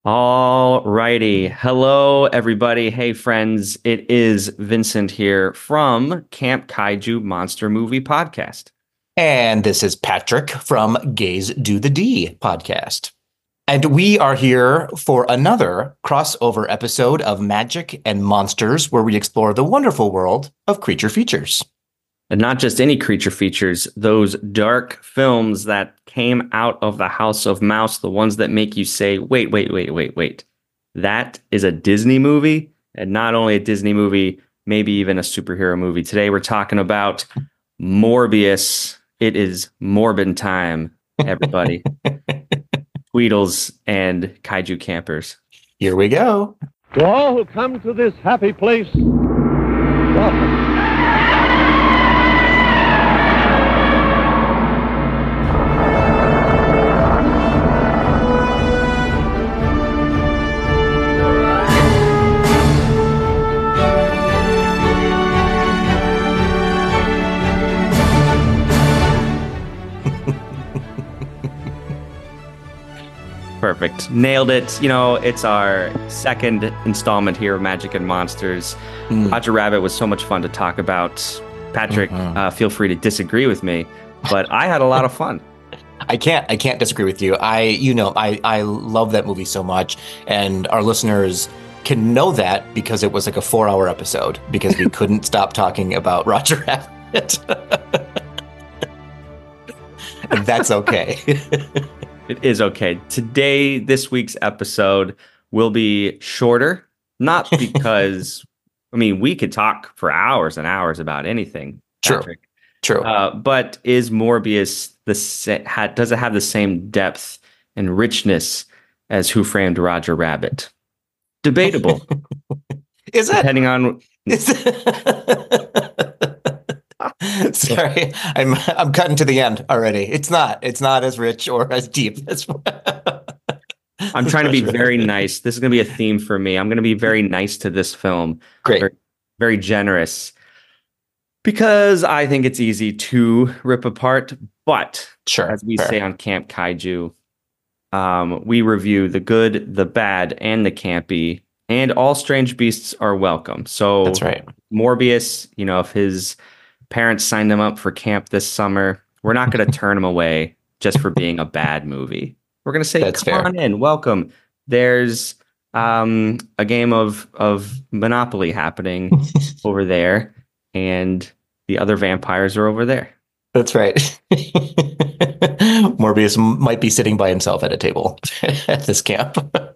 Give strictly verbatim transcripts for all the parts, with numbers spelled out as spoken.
All righty. Hello, everybody. Hey, friends. It is Vincent here from Camp Kaiju Monster Movie Podcast. And this is Patrick from Gaze Do the D podcast. And we are here for another crossover episode of Magic and Monsters, where we explore the wonderful world of creature features. And not just any creature features, those dark films that came out of the House of Mouse, the ones that make you say, wait, wait, wait, wait, wait. That is a Disney movie, and not only a Disney movie, maybe even a superhero movie. Today we're talking about Morbius. It is Morbin time, everybody. Tweedles and Kaiju campers. Here we go. To all who come to this happy place, welcome. Perfect. Nailed it. You know, it's our second installment here of Magic and Monsters. Mm. Roger Rabbit was so much fun to talk about. Patrick, mm-hmm. uh, feel free to disagree with me, but I had a lot of fun. I can't, I can't disagree with you. I, you know, I, I love that movie so much, and our listeners can know that because it was like a four hour episode because we couldn't stop talking about Roger Rabbit. And that's okay. It is okay. Today, this week's episode will be shorter, not because, I mean, we could talk for hours and hours about anything. Patrick. True. True. Uh, but is Morbius the sa- ha- does it have the same depth and richness as Who Framed Roger Rabbit? Debatable. Is it? Depending on. Is Sorry, I'm I'm cutting to the end already. It's not. It's not as rich or as deep as. I'm trying to be very nice. This is going to be a theme for me. I'm going to be very nice to this film. Great. Very, very generous. Because I think it's easy to rip apart. But sure, as we fair. say on Camp Kaiju, um, we review the good, the bad, and the campy. And all strange beasts are welcome. So that's right. Morbius, you know, if his parents signed him up for camp this summer, we're not going to turn him away just for being a bad movie. We're going to say, That's come fair. on in, welcome. There's um, a game of, of Monopoly happening over there, and the other vampires are over there. That's right. Morbius might be sitting by himself at a table at this camp.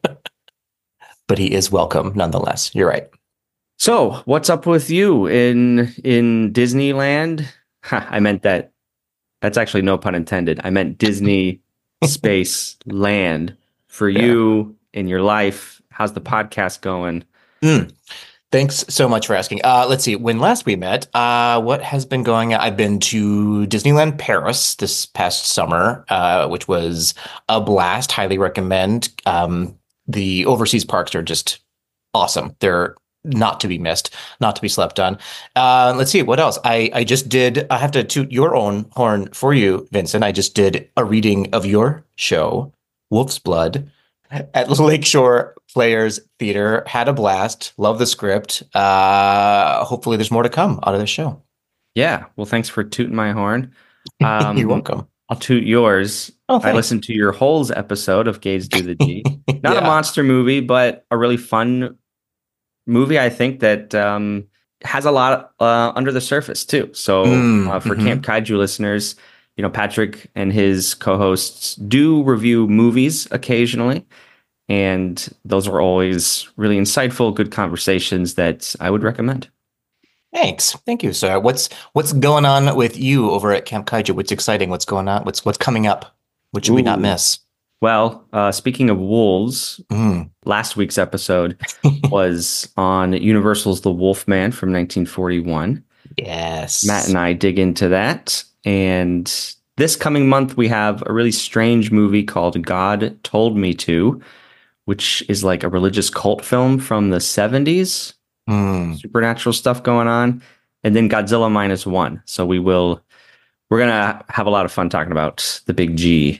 But he is welcome nonetheless. You're right. So, what's up with you in in Disneyland? Ha, I meant that. That's actually no pun intended. I meant Disney Space Land. For yeah. you in your life, how's the podcast going? Mm. Thanks so much for asking. Uh, let's see. When last we met, uh, what has been going on? I've been to Disneyland Paris this past summer, uh, which was a blast. Highly recommend. Um, the overseas parks are just awesome. They're not to be missed, not to be slept on. Uh, let's see, what else? I, I just did, I have to toot your own horn for you, Vincent. I just did a reading of your show, Wolf's Blood, at Lakeshore Players Theater. Had a blast. Love the script. Uh, hopefully there's more to come out of this show. Yeah, well, thanks for tooting my horn. Um, You're welcome. I'll toot yours. Oh, I listened to your Holes episode of Gaze Do the D. Not yeah. a monster movie, but a really fun movie, I think, that um, has a lot uh, under the surface, too. So Mm, uh, for mhm. Camp Kaiju listeners, you know, Patrick and his co-hosts do review movies occasionally. And those are always really insightful, good conversations that I would recommend. Thanks. Thank you, sir. What's what's going on with you over at Camp Kaiju? What's exciting? What's going on? What's what's coming up? What should we not Ooh. miss? Well, uh, speaking of wolves, Mm. last week's episode was on Universal's The Wolfman from nineteen forty-one. Yes. Matt and I dig into that. And this coming month, we have a really strange movie called God Told Me To, which is like a religious cult film from the seventies. Mm. Supernatural stuff going on. And then Godzilla Minus One. So we will, we're going to have a lot of fun talking about the big G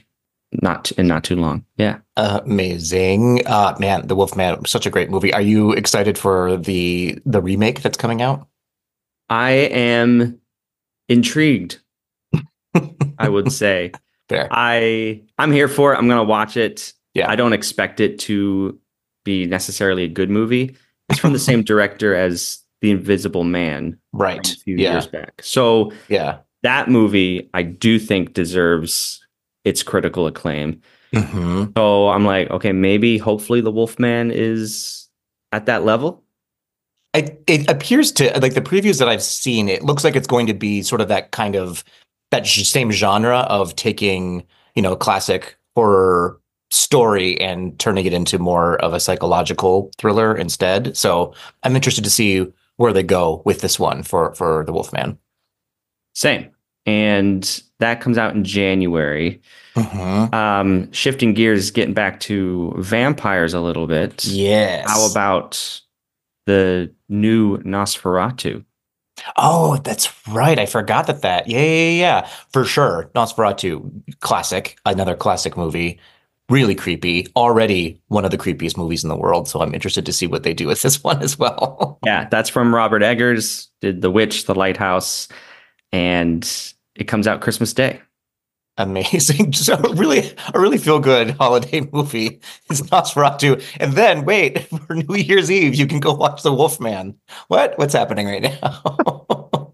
not in not too long. Yeah. Amazing. Uh, man, The Wolfman, such a great movie. Are you excited for the the remake that's coming out? I am intrigued, I would say. Fair. I I'm here for it. I'm gonna watch it. Yeah. I don't expect it to be necessarily a good movie. It's from the same director as The Invisible Man Right. from a few Yeah. years back. So Yeah. that movie I do think deserves its critical acclaim. hmm So I'm like, okay, maybe hopefully The Wolfman is at that level. It, it appears to, like, the previews that I've seen, it looks like it's going to be sort of that kind of that j- same genre of taking, you know, classic horror story and turning it into more of a psychological thriller instead. So I'm interested to see where they go with this one for for The Wolfman. Same. And that comes out in January. Mm-hmm. Um, shifting gears, getting back to vampires a little bit. Yes. How about the new Nosferatu? Oh, that's right. I forgot that that. Yeah, yeah, yeah, yeah. For sure. Nosferatu, classic, another classic movie. Really creepy. Already one of the creepiest movies in the world. So I'm interested to see what they do with this one as well. Yeah, that's from Robert Eggers, did The Witch, The Lighthouse, and it comes out Christmas Day. Amazing. So really, a really feel good holiday movie is Nosferatu. And then wait, for New Year's Eve, you can go watch The Wolfman. What? What's happening right now?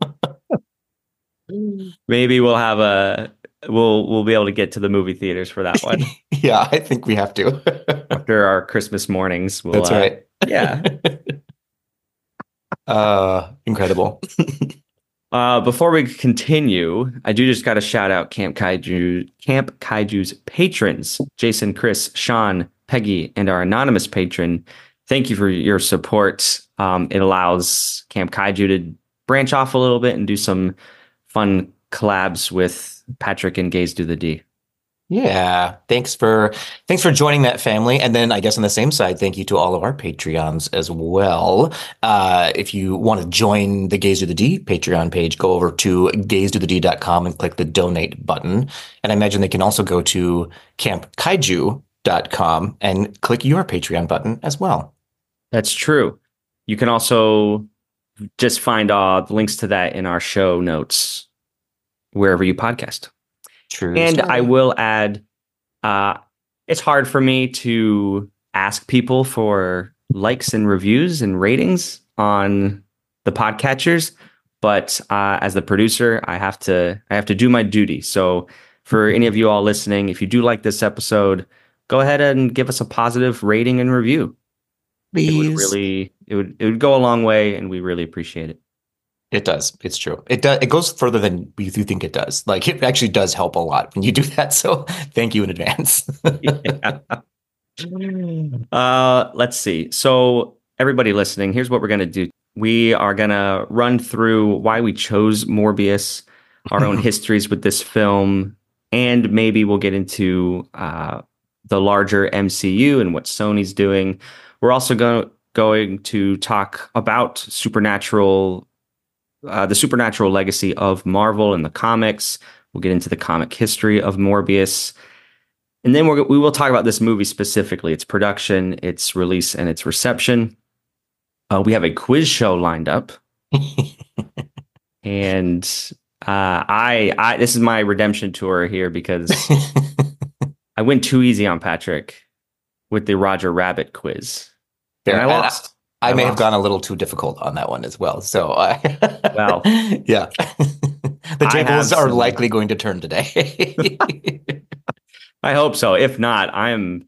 Maybe we'll have a we'll we'll be able to get to the movie theaters for that one Yeah, I think we have to. after our Christmas mornings. We'll, That's uh, right. Yeah. Uh, incredible. Uh, before we continue, I do just got to shout out Camp Kaiju, Camp Kaiju's patrons, Jason, Chris, Sean, Peggy, and our anonymous patron. Thank you for your support. Um, it allows Camp Kaiju to branch off a little bit and do some fun collabs with Patrick and Gaze Do the D. Yeah, thanks for thanks for joining that family. And then I guess on the same side, thank you to all of our Patreons as well. Uh, if you want to join the Gaze to the D Patreon page, go over to gaze to the d dot com and click the donate button. And I imagine they can also go to camp kaiju dot com and click your Patreon button as well. That's true. You can also just find uh, the links to that in our show notes wherever you podcast. True. And story. I will add, uh, it's hard for me to ask people for likes and reviews and ratings on the podcatchers, but uh, as the producer, I have to I have to do my duty. So for any of you all listening, if you do like this episode, go ahead and give us a positive rating and review. Please. It would really it would it would go a long way, and we really appreciate it. It does. It's true. It does. It goes further than you think it does. Like, it actually does help a lot when you do that. So thank you in advance. Yeah. Uh, let's see. So everybody listening, here's what we're going to do. We are going to run through why we chose Morbius, our own histories with this film, and maybe we'll get into uh, the larger M C U and what Sony's doing. We're also going going to talk about supernatural Uh, the supernatural legacy of Marvel and the comics. We'll get into the comic history of Morbius. And then we're, we will talk about this movie specifically, its production, its release, and its reception. Uh, we have a quiz show lined up. and uh, I, I, this is my redemption tour here because I went too easy on Patrick with the Roger Rabbit quiz. Fair. And I And lost. I, I may lost. have gone a little too difficult on that one as well. So, uh, Well, yeah, the I tables have are some- likely going to turn today. I hope so. If not, I'm.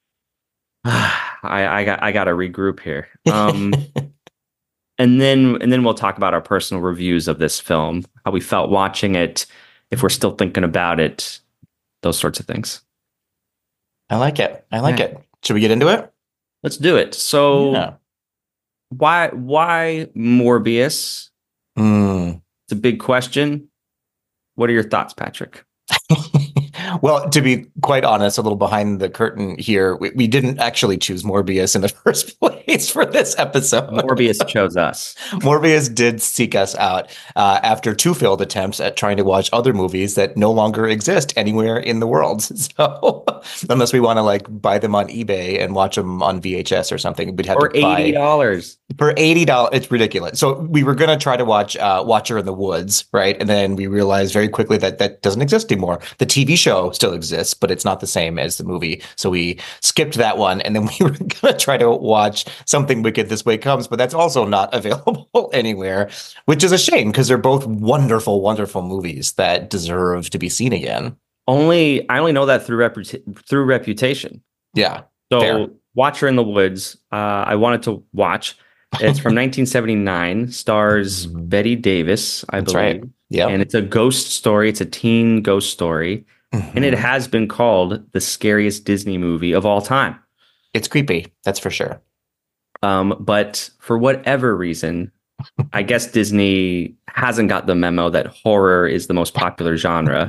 I I got I got to regroup here. Um, and then and then we'll talk about our personal reviews of this film, how we felt watching it, if we're still thinking about it, those sorts of things. I like it. I like Yeah. it. Should we get into it? Let's do it. So Yeah. why why Morbius? Mm. It's a big question. What are your thoughts, Patrick? Well, to be quite honest, a little behind the curtain here, we, we didn't actually choose Morbius in the first place for this episode. Morbius chose us. Morbius did seek us out uh, after two failed attempts at trying to watch other movies that no longer exist anywhere in the world. So unless we want to like buy them on eBay and watch them on V H S or something, we'd have Or to buy eighty dollars. for eighty dollars. It's ridiculous. So we were going to try to watch uh, Watcher in the Woods, right? And then we realized very quickly that that doesn't exist anymore. The T V show still exists, but it's not the same as the movie. So we skipped that one. And then we were going to try to watch Something Wicked This Way Comes, but that's also not available anywhere, which is a shame because they're both wonderful, wonderful movies that deserve to be seen again. Only I only know that through reputa- through reputation. Yeah. So fair. Watcher in the Woods, uh, I wanted to watch. It's from nineteen seventy-nine, stars Mhm. Betty Davis, I That's believe. right. Yeah. And it's a ghost story. It's a teen ghost story. And it has been called the scariest Disney movie of all time. It's creepy. That's for sure. Um, but for whatever reason, I guess Disney hasn't got the memo that horror is the most popular genre.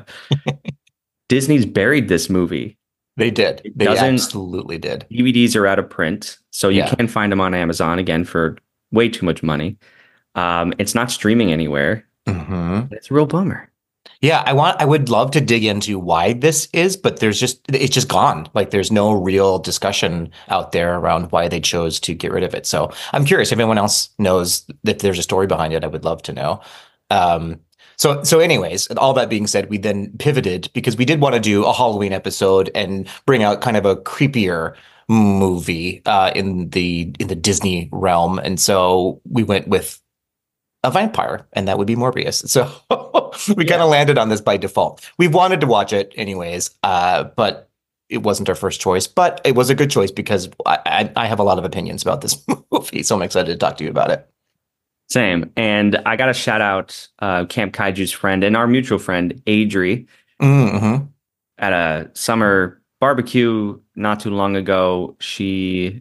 Disney's buried this movie. They did. It They doesn't- absolutely did. D V Ds are out of print, so you Yeah. can find them on Amazon again for way too much money. Um, it's not streaming anywhere. Mm-hmm. It's a real bummer. Yeah, I want. I would love to dig into why this is, but there's just it's just gone. Like there's no real discussion out there around why they chose to get rid of it. So I'm curious if anyone else knows if there's a story behind it. I would love to know. Um, so so anyways, all that being said, we then pivoted because we did want to do a Halloween episode and bring out kind of a creepier movie uh, in the in the Disney realm, and so we went with a vampire, and that would be Morbius. So we kind of landed on this by default. We wanted to watch it anyways, uh, but it wasn't our first choice. But it was a good choice because I, I, I have a lot of opinions about this movie, so I'm excited to talk to you about it. Same. And I got to shout out uh, Camp Kaiju's friend and our mutual friend, Adri, Mm-hmm. at a summer barbecue not too long ago. She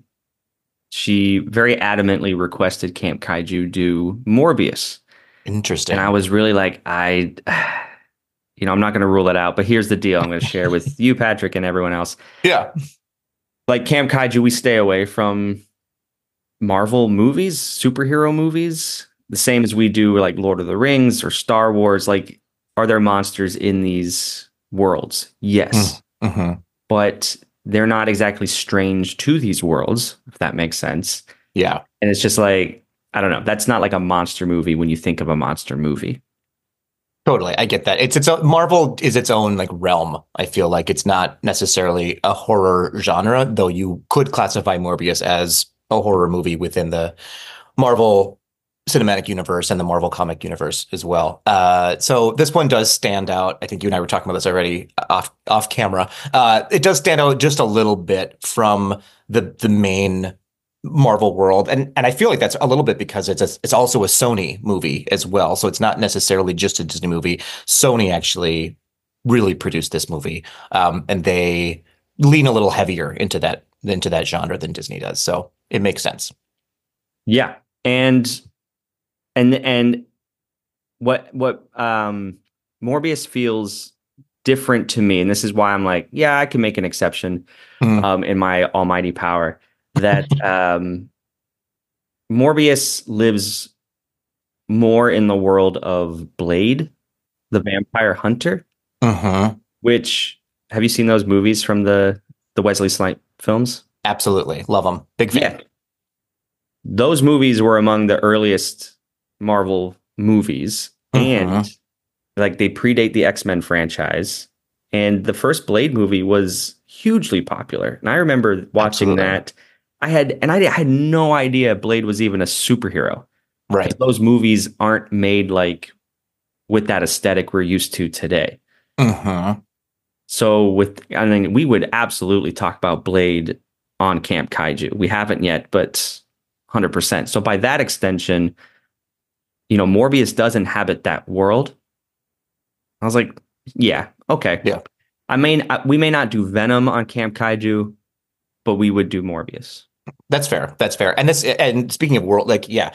she very adamantly requested Camp Kaiju do Morbius. Interesting. And I was really like, I, you know, I'm not going to rule it out, but here's the deal I'm going to share with you, Patrick, and everyone else. yeah. Like Camp Kaiju, we stay away from Marvel movies, superhero movies, the same as we do like Lord of the Rings or Star Wars. Like, are there monsters in these worlds? Yes. Mm-hmm. But they're not exactly strange to these worlds, if that makes sense. Yeah. And it's just like, I don't know. That's not like a monster movie when you think of a monster movie. Totally. I get that. It's its own, Marvel is its own like realm. I feel like it's not necessarily a horror genre, though you could classify Morbius as a horror movie within the Marvel cinematic universe and the Marvel comic universe as well. Uh, so this one does stand out. I think you and I were talking about this already off off camera. Uh, it does stand out just a little bit from the the main Marvel world, and and I feel like that's a little bit because it's a, it's also a Sony movie as well. So it's not necessarily just a Disney movie. Sony actually really produced this movie, um, and they lean a little heavier into that into that genre than Disney does. So it makes sense. Yeah. And and and what what um Morbius feels different to me, and this is why I'm like, yeah, I can make an exception Mhm. um in my almighty power, that um Morbius lives more in the world of Blade, the vampire hunter, Mm-hmm. which, have you seen those movies from the the Wesley Snipes films? Absolutely. Love them. Big fan. Yeah. Those movies were among the earliest Marvel movies, and Mhm. like they predate the X-Men franchise. And the first Blade movie was hugely popular. And I remember watching Absolutely. that. I had, and I had no idea Blade was even a superhero. Right. Those movies aren't made like with that aesthetic we're used to today. Mm-hmm. So with, I mean, we would absolutely talk about Blade on Camp Kaiju. We haven't yet, but one hundred percent. So by that extension, you know, Morbius does inhabit that world. I was like, yeah, okay. Yeah. I mean, I- we may not do Venom on Camp Kaiju, but we would do Morbius. That's fair. That's fair. And this, and speaking of world, like, yeah,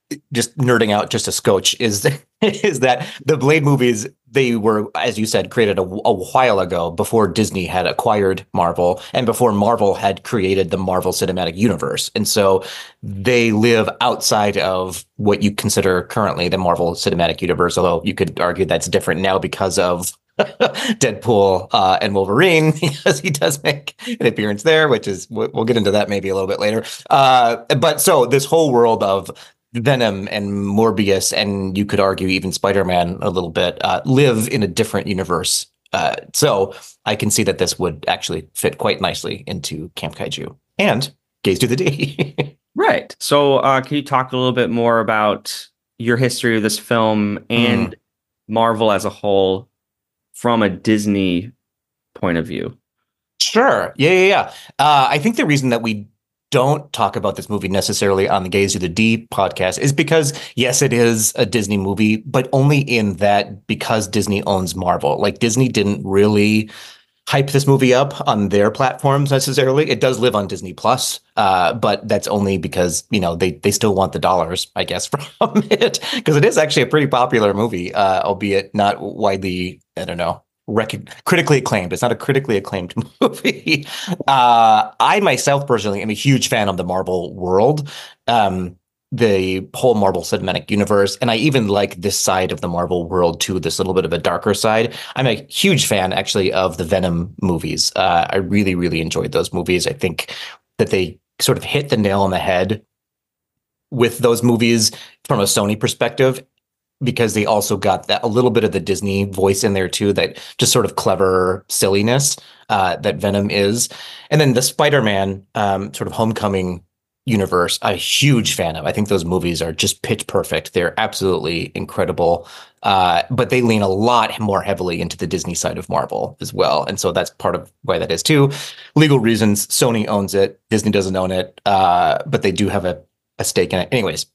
just nerding out just a scotch is is that the Blade movies, they were, as you said, created a, a while ago, before Disney had acquired Marvel and before Marvel had created the Marvel Cinematic Universe. And so they live outside of what you consider currently the Marvel Cinematic Universe, although you could argue that's different now because of Deadpool uh, and Wolverine, because he does make an appearance there, which is, we'll get into that maybe a little bit later. Uh, but so this whole world of Venom and Morbius, and you could argue even Spider-Man a little bit, uh, live in a different universe. Uh, so I can see that this would actually fit quite nicely into Camp Kaiju and Gaze to the D. Right. So uh, can you talk a little bit more about your history of this film and mm. Marvel as a whole from a Disney point of view? Sure. Yeah, yeah, yeah. Uh, I think the reason that we don't talk about this movie necessarily on the Gaze to the D podcast is because, yes, it is a Disney movie, but only in that because Disney owns Marvel. Like, Disney didn't really hype this movie up on their platforms necessarily. It does live on Disney Plus, uh, but that's only because, you know, they they still want the dollars, I guess, from it, because it is actually a pretty popular movie, uh, albeit not widely, I don't know, rec- critically acclaimed. It's not a critically acclaimed movie. uh, I myself personally am a huge fan of the Marvel world. Um, the whole Marvel Cinematic Universe. And I even like this side of the Marvel world too, this little bit of a darker side. I'm a huge fan actually of the Venom movies. Uh, I really, really enjoyed those movies. I think that they sort of hit the nail on the head with those movies from a Sony perspective, because they also got that a little bit of the Disney voice in there too, that just sort of clever silliness uh, that Venom is. And then the Spider-Man um, sort of Homecoming universe, I'm a huge fan of. I think those movies are just pitch perfect. They're absolutely incredible. Uh, but they lean a lot more heavily into the Disney side of Marvel as well. And so that's part of why that is too. Legal reasons, Sony owns it, Disney doesn't own it, uh, but they do have a, a stake in it. Anyways.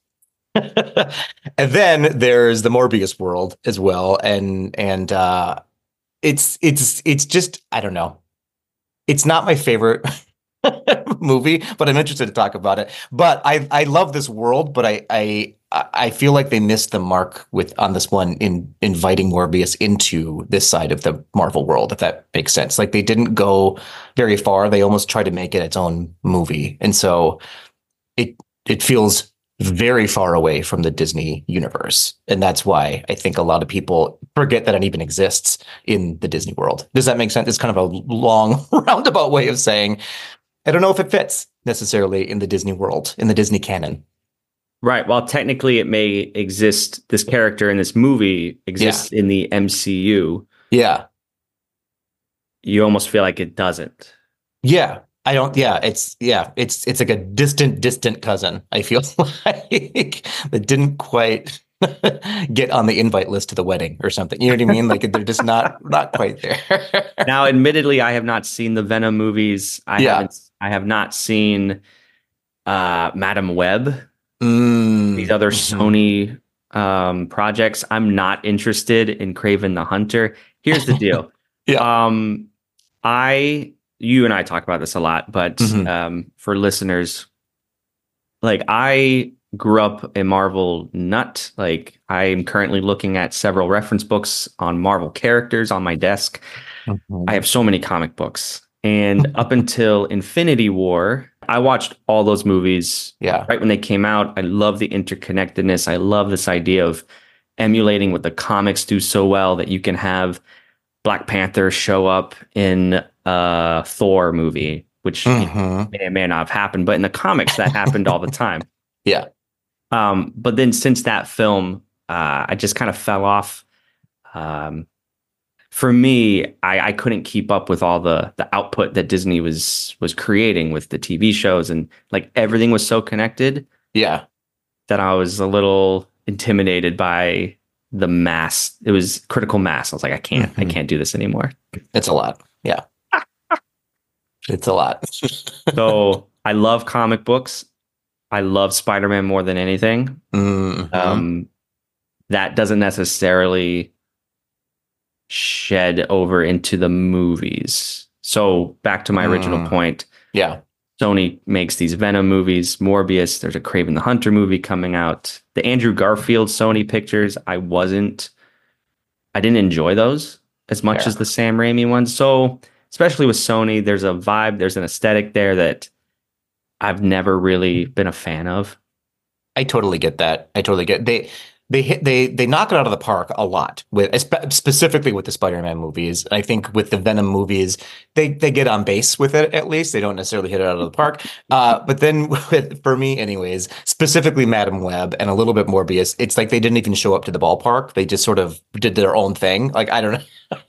And then there's the Morbius world as well. And and uh, it's it's it's just, I don't know. It's not my favorite movie, but I'm interested to talk about it. But I I love this world, but I I I feel like they missed the mark with on this one in inviting Morbius into this side of the Marvel world, if that makes sense. Like, they didn't go very far. They almost tried to make it its own movie, and so it it feels very far away from the Disney universe, and that's why I think a lot of people forget that it even exists in the Disney world. Does that make sense? It's kind of a long roundabout way of saying I don't know if it fits necessarily in the Disney world, in the Disney canon. Right. Well, technically it may exist. This character in this movie exists yeah. in the M C U. Yeah. You almost feel like it doesn't. Yeah. I don't. Yeah. It's yeah. It's it's like a distant, distant cousin. I feel like that didn't quite get on the invite list to the wedding or something. You know what I mean? Like, they're just not not quite there. Now, admittedly, I have not seen the Venom movies. I yeah. haven't. I have not seen uh, Madam Web. Mm. These other Sony um, projects. I'm not interested in Kraven the Hunter. Here's the deal. yeah. Um, I, you and I talk about this a lot, but mm-hmm. um, for listeners, like, I grew up a Marvel nut. Like, I'm currently looking at several reference books on Marvel characters on my desk. Mm-hmm. I have so many comic books. And up until Infinity War, I watched all those movies yeah. right when they came out. I love the interconnectedness. I love this idea of emulating what the comics do so well, that you can have Black Panther show up in a Thor movie, which mm-hmm. you know, may or may not have happened. But in the comics, that happened all the time. Yeah. Um, but then since that film, uh, I just kind of fell off. Um, for me, I, I couldn't keep up with all the the output that Disney was was creating with the T V shows, and like everything was so connected. Yeah, that I was a little intimidated by the mass. It was critical mass. I was like, I can't, mm-hmm. I can't do this anymore. It's a lot. Yeah, it's a lot. So I love comic books. I love Spider-Man more than anything. Mm-hmm. Um, that doesn't necessarily shed over into the movies. So back to my original mm. point. Yeah. Sony makes these Venom movies, Morbius. There's a Kraven the Hunter movie coming out. The Andrew Garfield Sony pictures, I wasn't, I didn't enjoy those as much Fair. as the Sam Raimi ones. So, especially with Sony, there's a vibe, there's an aesthetic there that I've never really been a fan of. I totally get that. I totally get they they hit they they knock it out of the park a lot with specifically with the Spider-Man movies. I think with the Venom movies, they they get on base with it at least. They don't necessarily hit it out of the park. Uh, but then with, for me, anyways, specifically Madam Web and a little bit Morbius, it's like they didn't even show up to the ballpark. They just sort of did their own thing. Like I don't know.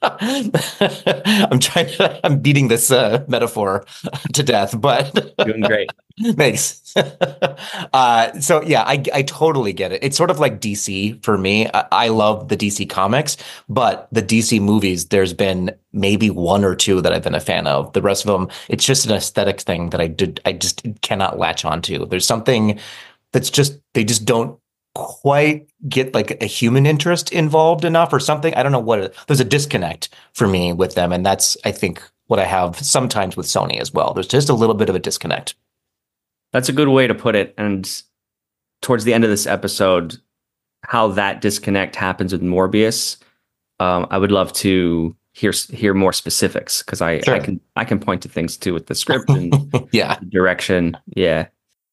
I'm trying to, I'm beating this uh, metaphor to death, but Doing great. thanks. uh, so yeah, I, I totally get it. It's sort of like D C for me. I, I love the D C comics, but the D C movies, there's been maybe one or two that I've been a fan of. The rest of them, it's just an aesthetic thing that I did, I just cannot latch onto. There's something that's just, they just don't quite get like a human interest involved enough or something. I don't know what it, there's a disconnect for me with them. And that's, I think, what I have sometimes with Sony as well. There's just a little bit of a disconnect. That's a good way to put it. And towards the end of this episode, how that disconnect happens with Morbius, um, I would love to hear hear more specifics because I, Sure. I can I can point to things too with the script and Yeah. direction. Yeah.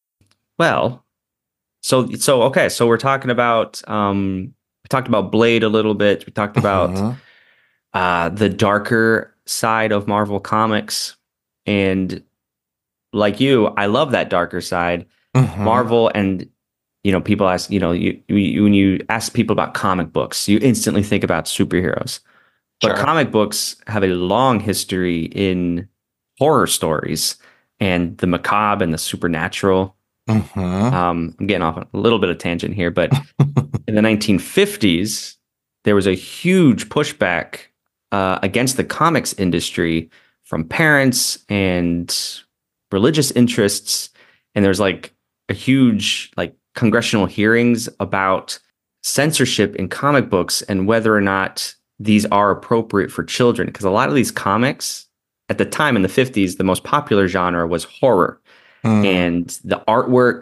Well, so so okay, so we're talking about um, we talked about Blade a little bit. We talked about Mhm. uh, the darker side of Marvel Comics, and like you, I love that darker side. Mhm. Marvel, and you know, people ask, you know, you, you when you ask people about comic books, you instantly think about superheroes. But Sure. comic books have a long history in horror stories and the macabre and the supernatural. Mhm. Um, I'm getting off on a little bit of tangent here, but in the nineteen fifties, there was a huge pushback uh, against the comics industry from parents and religious interests. And there's like a huge like congressional hearings about censorship in comic books and whether or not these are appropriate for children. Because a lot of these comics at the time in the fifties, the most popular genre was horror. Mm. And the artwork,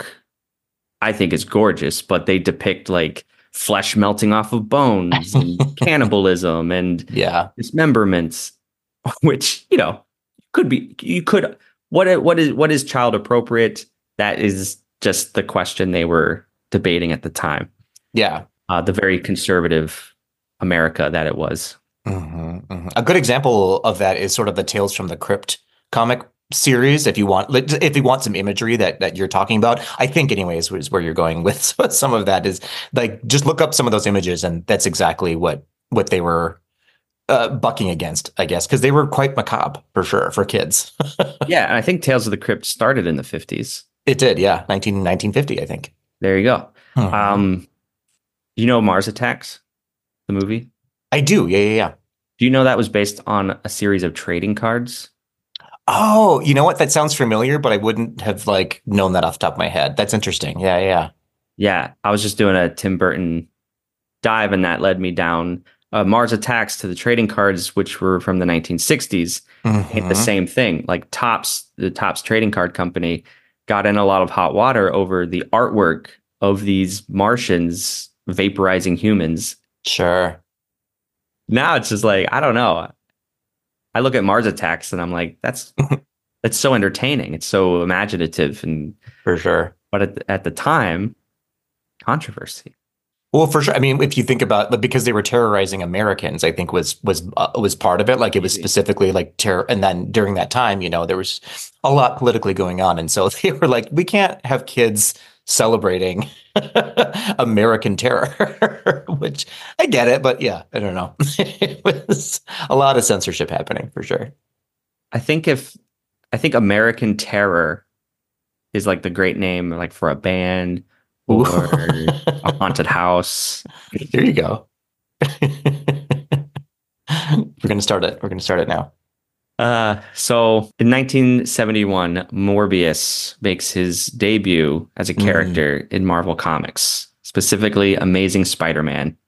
I think, is gorgeous, but they depict like flesh melting off of bones and cannibalism and Yeah. dismemberments, which, you know, could be, you could, what, what is, what is child appropriate? That is just the question they were debating at the time. Yeah. Uh, the very conservative America that it was. Mhm, mhm. A good example of that is sort of the Tales from the Crypt comic series. If you want, like, if you want some imagery that that you're talking about, I think, anyways, is where you're going with some of that. Is like just look up some of those images, and that's exactly what what they were uh, bucking against, I guess, because they were quite macabre for sure for kids. Yeah, and I think Tales of the Crypt started in the fifties. It did, yeah, nineteen nineteen fifty, I think. There you go. Mhm. Um, you know Mars Attacks, the movie? I do, yeah, yeah, yeah. Do you know that was based on a series of trading cards? Oh, you know what? That sounds familiar, but I wouldn't have like known that off the top of my head. That's interesting. Yeah, yeah. Yeah, I was just doing a Tim Burton dive, and that led me down uh, Mars Attacks to the trading cards, which were from the nineteen sixties. Mhm. The same thing. Like Topps, the Topps trading card company, got in a lot of hot water over the artwork of these Martians vaporizing humans. Sure. Now it's just like, I don't know. I look at Mars Attacks and I'm like, that's it's so entertaining. It's so imaginative, and For sure. but at the, at the time, controversy. Well, for sure. I mean, if you think about, but because they were terrorizing Americans, I think was was uh, was part of it. Like it was Easy. specifically like terror. And then during that time, you know, there was a lot politically going on, and so they were like, we can't have kids celebrating American terror, which I get it, but yeah, I don't know. It was a lot of censorship happening for sure. I think if I think American Terror is like the great name like for a band or a haunted house. There you go. We're gonna start it. We're gonna start it now. Uh, so in nineteen seventy-one, Morbius makes his debut as a character in Marvel Comics, specifically Amazing Spider-Man.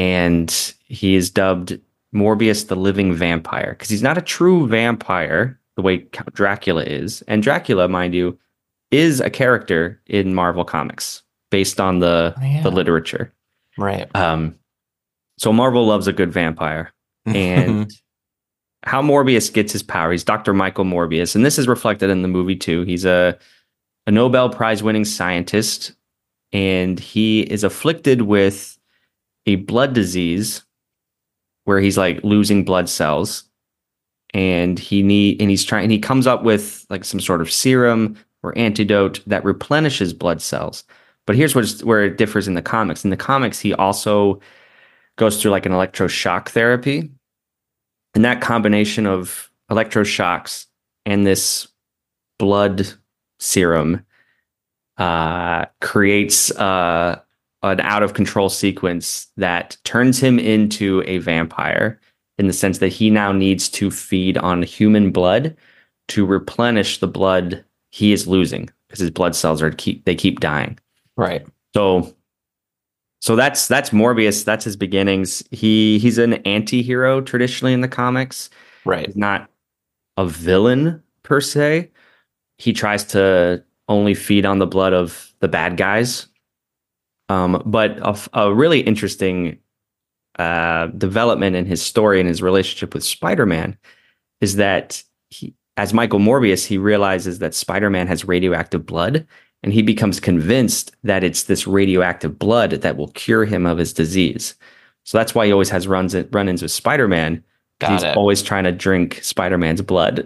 And he is dubbed Morbius the Living Vampire because he's not a true vampire the the way Count Dracula is. And Dracula, mind you, is a character in Marvel Comics based on the Oh, yeah. the literature. Right. Um, so Marvel loves a good vampire. And how Morbius gets his power, he's Doctor Michael Morbius, and this is reflected in the movie too. He's a, a Nobel Prize winning scientist, and he is afflicted with a blood disease where he's like losing blood cells. And he need and he's trying and he comes up with like some sort of serum or antidote that replenishes blood cells. But here's what's, where it differs in the comics. In the comics, he also goes through like an electroshock therapy. And that combination of electroshocks and this blood serum uh, creates uh, an out of control sequence that turns him into a vampire, in the sense that he now needs to feed on human blood to replenish the blood he is losing, because his blood cells are keep they keep dying. Right. So so that's that's Morbius. That's his beginnings. He he's an anti-hero traditionally in the comics. Right. He's not a villain per se. He tries to only feed on the blood of the bad guys. Um, but a, a really interesting uh, development in his story and his relationship with Spider-Man is that he, as Michael Morbius, he realizes that Spider-Man has radioactive blood, and he becomes convinced that it's this radioactive blood that will cure him of his disease. So that's why he always has runs run-ins with Spider-Man. Got He's it. always trying to drink Spider-Man's blood.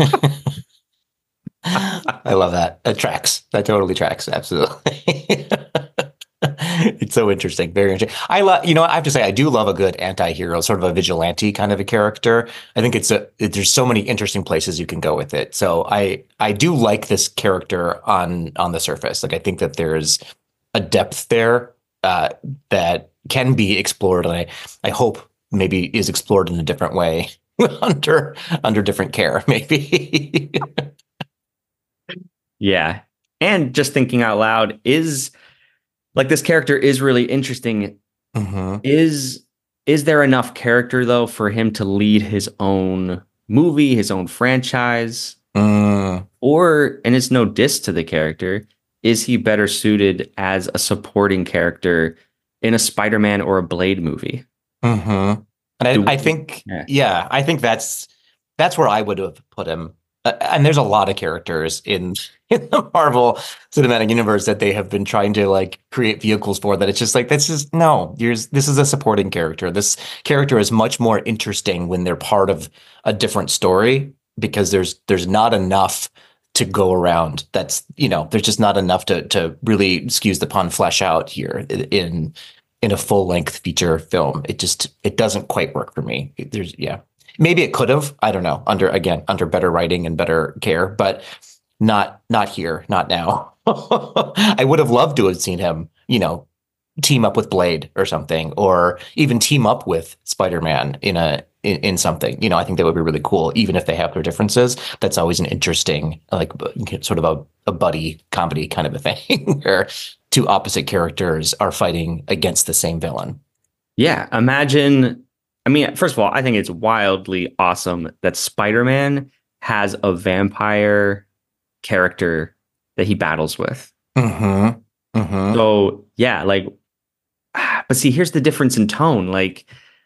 I love that. That tracks. That totally tracks. Absolutely. It's so interesting. Very interesting. I love, you know, I have to say, I do love a good anti-hero, sort of a vigilante kind of a character. I think it's a, it, there's so many interesting places you can go with it. So I, I do like this character on, on the surface. Like, I think that there's a depth there uh, that can be explored. And I, I hope maybe is explored in a different way under, under different care, maybe. Yeah. And just thinking out loud, is like, this character is really interesting. Mm-hmm. Is is there enough character though for him to lead his own movie, his own franchise? Mm. Or, and it's no diss to the character, is he better suited as a supporting character in a Spider-Man or a Blade movie? Mm-hmm. And I, Do- I think, yeah. yeah, I think that's that's where I would have put him. Uh, and there's a lot of characters in in the Marvel Cinematic Universe that they have been trying to like create vehicles for, that it's just like, this is no, here's this is a supporting character. This character is much more interesting when they're part of a different story, because there's there's not enough to go around. That's, you know, there's just not enough to to really, excuse the pun, flesh out here in in a full length feature film. It just it doesn't quite work for me. There's yeah. Maybe it could have, I don't know, under, again, under better writing and better care, but not, not here, not now. I would have loved to have seen him, you know, team up with Blade or something, or even team up with Spider-Man in a, in, in something, you know. I think that would be really cool, even if they have their differences. That's always an interesting, like, sort of a, a buddy comedy kind of a thing where two opposite characters are fighting against the same villain. Yeah, imagine. I mean, first of all, I think it's wildly awesome that Spider-Man has a vampire character that he battles with. Mm-hmm. Mm-hmm. So, yeah, like, but see, here's the difference in tone. Like,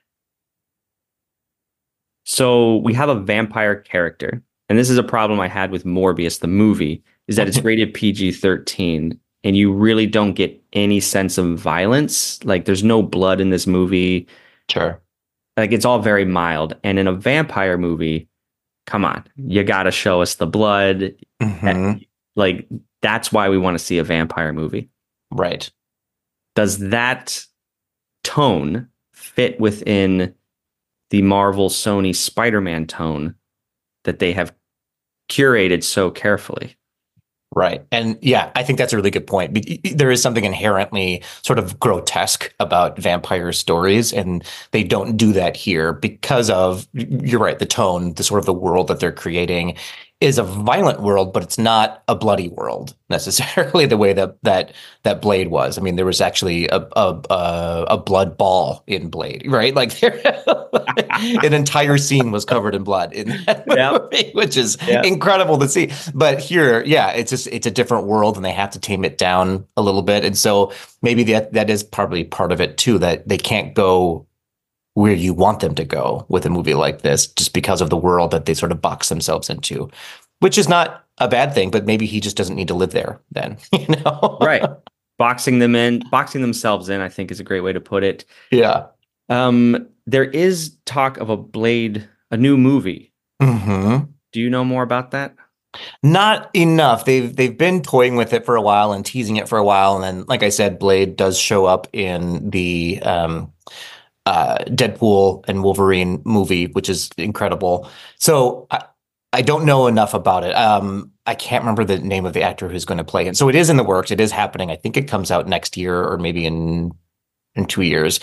so we have a vampire character, and this is a problem I had with Morbius, the movie, is that it's rated P G thirteen, and you really don't get any sense of violence. Like, there's no blood in this movie. Sure. Like, it's all very mild. And in a vampire movie, come on, you got to show us the blood. Mm-hmm. And, like, that's why we want to see a vampire movie. Right. Does that tone fit within the Marvel Sony Spider-Man tone that they have curated so carefully? Right. And yeah, I think that's a really good point. There is something inherently sort of grotesque about vampire stories, and they don't do that here because of, you're right, the tone, the sort of the world that they're creating. is a violent world, but it's not a bloody world necessarily the way that that that Blade was. I mean, there was actually a a a, a blood ball in Blade, right? Like there, an entire scene was covered in blood in that movie, yep. which is yep. incredible to see. But here, yeah, it's just it's a different world, and they have to tame it down a little bit. And so maybe that that is probably part of it too, that they can't go where you want them to go with a movie like this, just because of the world that they sort of box themselves into, which is not a bad thing, but maybe he just doesn't need to live there then, you know? Right. Boxing them in, boxing themselves in, I think is a great way to put it. Yeah. Um, there is talk of a Blade, a new movie. Mm-hmm. Do you know more about that? Not enough. They've they've been toying with it for a while and teasing it for a while. And then, like I said, Blade does show up in the um uh, Deadpool and Wolverine movie, which is incredible. So I, I don't know enough about it. Um, I can't remember the name of the actor who's going to play it. So it is in the works. It is happening. I think it comes out next year or maybe in in two years.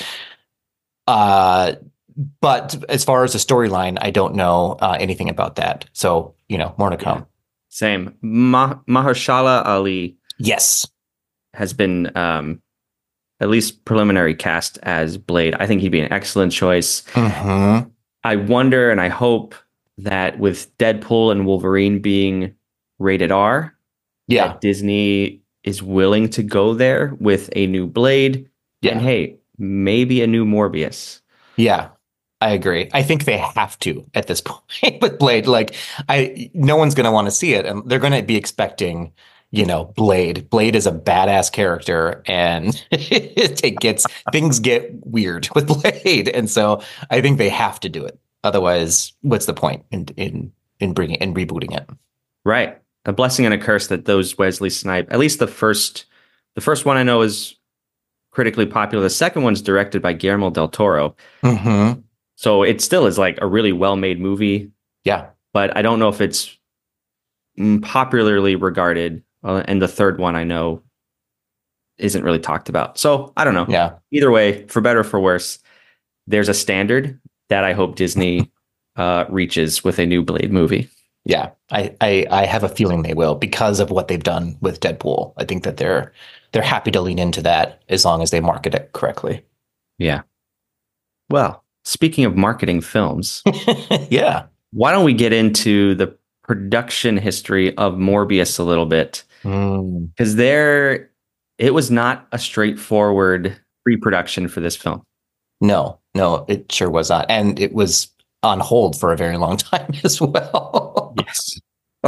Uh, but as far as the storyline, I don't know uh, anything about that. So, you know, more to come. Yeah. Same. Ma- Mahershala Ali. Yes. Has been um, at least preliminary cast as Blade. I think he'd be an excellent choice. Mm-hmm. I wonder and I hope that with Deadpool and Wolverine being rated R, yeah, that Disney is willing to go there with a new Blade. Yeah. And hey, maybe a new Morbius. Yeah, I agree. I think they have to at this point with Blade. Like, I, no one's going to want to see it, and they're going to be expecting, you know, Blade. Blade is a badass character, and it gets things get weird with Blade, and so I think they have to do it. Otherwise, what's the point in in in bringing in rebooting it? Right, a blessing and a curse that those Wesley Snipes. At least the first, the first one I know is critically popular. The second one's directed by Guillermo del Toro. Mm-hmm. So it still is like a really well-made movie. Yeah, but I don't know if it's popularly regarded. Uh, and the third one I know isn't really talked about. So I don't know. Yeah. Either way, for better or for worse, there's a standard that I hope Disney uh, reaches with a new Blade movie. Yeah, I, I I have a feeling they will because of what they've done with Deadpool. I think that they're they're happy to lean into that as long as they market it correctly. Yeah. Well, speaking of marketing films, yeah, why don't we get into the production history of Morbius a little bit? Because mm. there, it was not a straightforward pre-production for this film. No, no, it sure was not, and it was on hold for a very long time as well. Yes.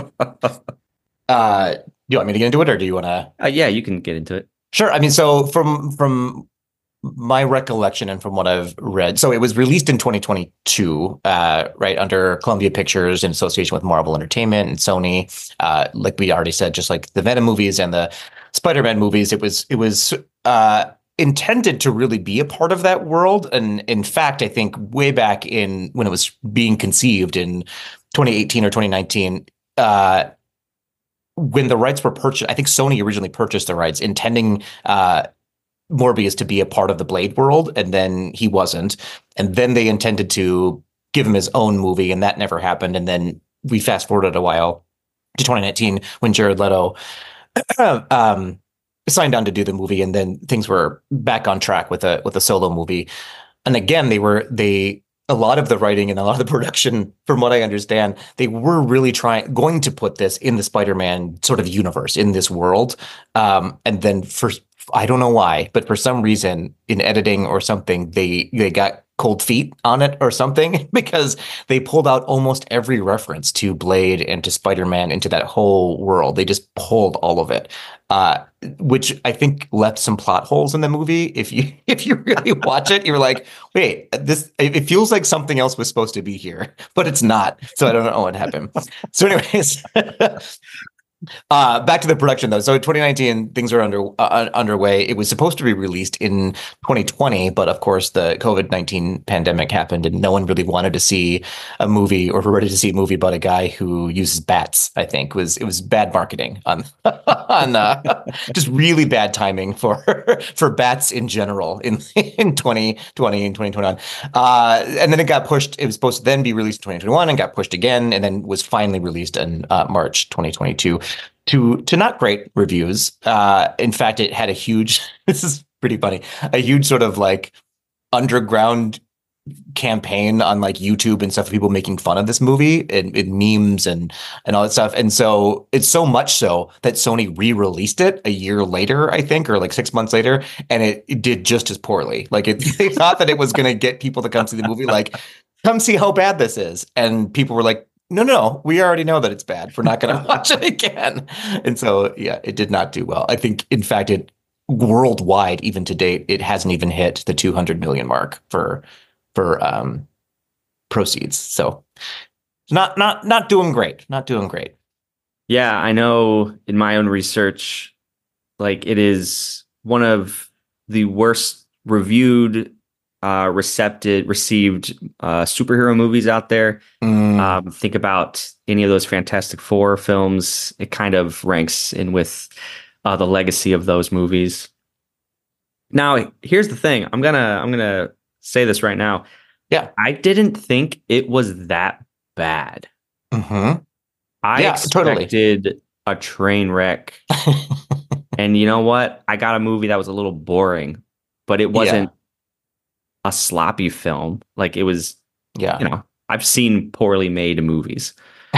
uh, do you want me to get into it, or do you want to? Uh, yeah, you can get into it. Sure. I mean, so from from my recollection and from what I've read, so it was released in twenty twenty-two, uh, right under Columbia Pictures in association with Marvel Entertainment and Sony. Uh, like we already said, just like the Venom movies and the Spider-Man movies, it was it was uh, intended to really be a part of that world. And in fact, I think way back in when it was being conceived in twenty eighteen or twenty nineteen, uh, when the rights were purchased, I think Sony originally purchased the rights, intending uh, Morbius to be a part of the Blade world, and then he wasn't. And then they intended to give him his own movie, and that never happened. And then we fast forwarded a while to twenty nineteen when Jared Leto um, signed on to do the movie, and then things were back on track with a with a solo movie. And again, they were they a lot of the writing and a lot of the production, from what I understand, they were really trying going to put this in the Spider-Man sort of universe, in this world. Um, and then for I don't know why, but for some reason in editing or something, they they got cold feet on it or something, because they pulled out almost every reference to Blade and to Spider-Man into that whole world. They just pulled all of it, uh, which I think left some plot holes in the movie. If you if you really watch it, you're like, wait, this it feels like something else was supposed to be here, but it's not. So I don't know what happened. So anyways. Uh, back to the production though. So in twenty nineteen, things are under uh, underway. It was supposed to be released in twenty twenty, but of course the COVID nineteen pandemic happened, and no one really wanted to see a movie or were ready to see a movie about a guy who uses bats. I think was it was bad marketing on on uh, just really bad timing for for bats in general in in twenty twenty and twenty twenty-one. Uh, and then it got pushed. It was supposed to then be released in twenty twenty-one and got pushed again, and then was finally released in uh, March twenty twenty-two. To to not great reviews. Uh, in fact, it had a huge. This is pretty funny. A huge sort of like underground campaign on like YouTube and stuff. People making fun of this movie and, and memes and and all that stuff. And so it's so much so that Sony re-released it a year later, I think, or like six months later, and it, it did just as poorly. Like it, they thought that it was going to get people to come see the movie. Like, come see how bad this is, and people were like, no, no, no, we already know that it's bad. We're not going to watch it again. And so, yeah, it did not do well. I think, in fact, it worldwide, even to date, it hasn't even hit the two hundred million mark for for um, proceeds. So, not not not doing great. Not doing great. Yeah, I know. In my own research, like it is one of the worst reviewed, uh, recepted, received uh, superhero movies out there. Mm. Um, think about any of those Fantastic Four films. It kind of ranks in with uh, the legacy of those movies. Now, here's the thing. I'm gonna I'm gonna say this right now. Yeah, I didn't think it was that bad. Mm-hmm. I yeah, expected totally. a train wreck. And you know what? I got a movie that was a little boring, but it wasn't yeah. a sloppy film. Like it was, yeah. you know, I've seen poorly made movies.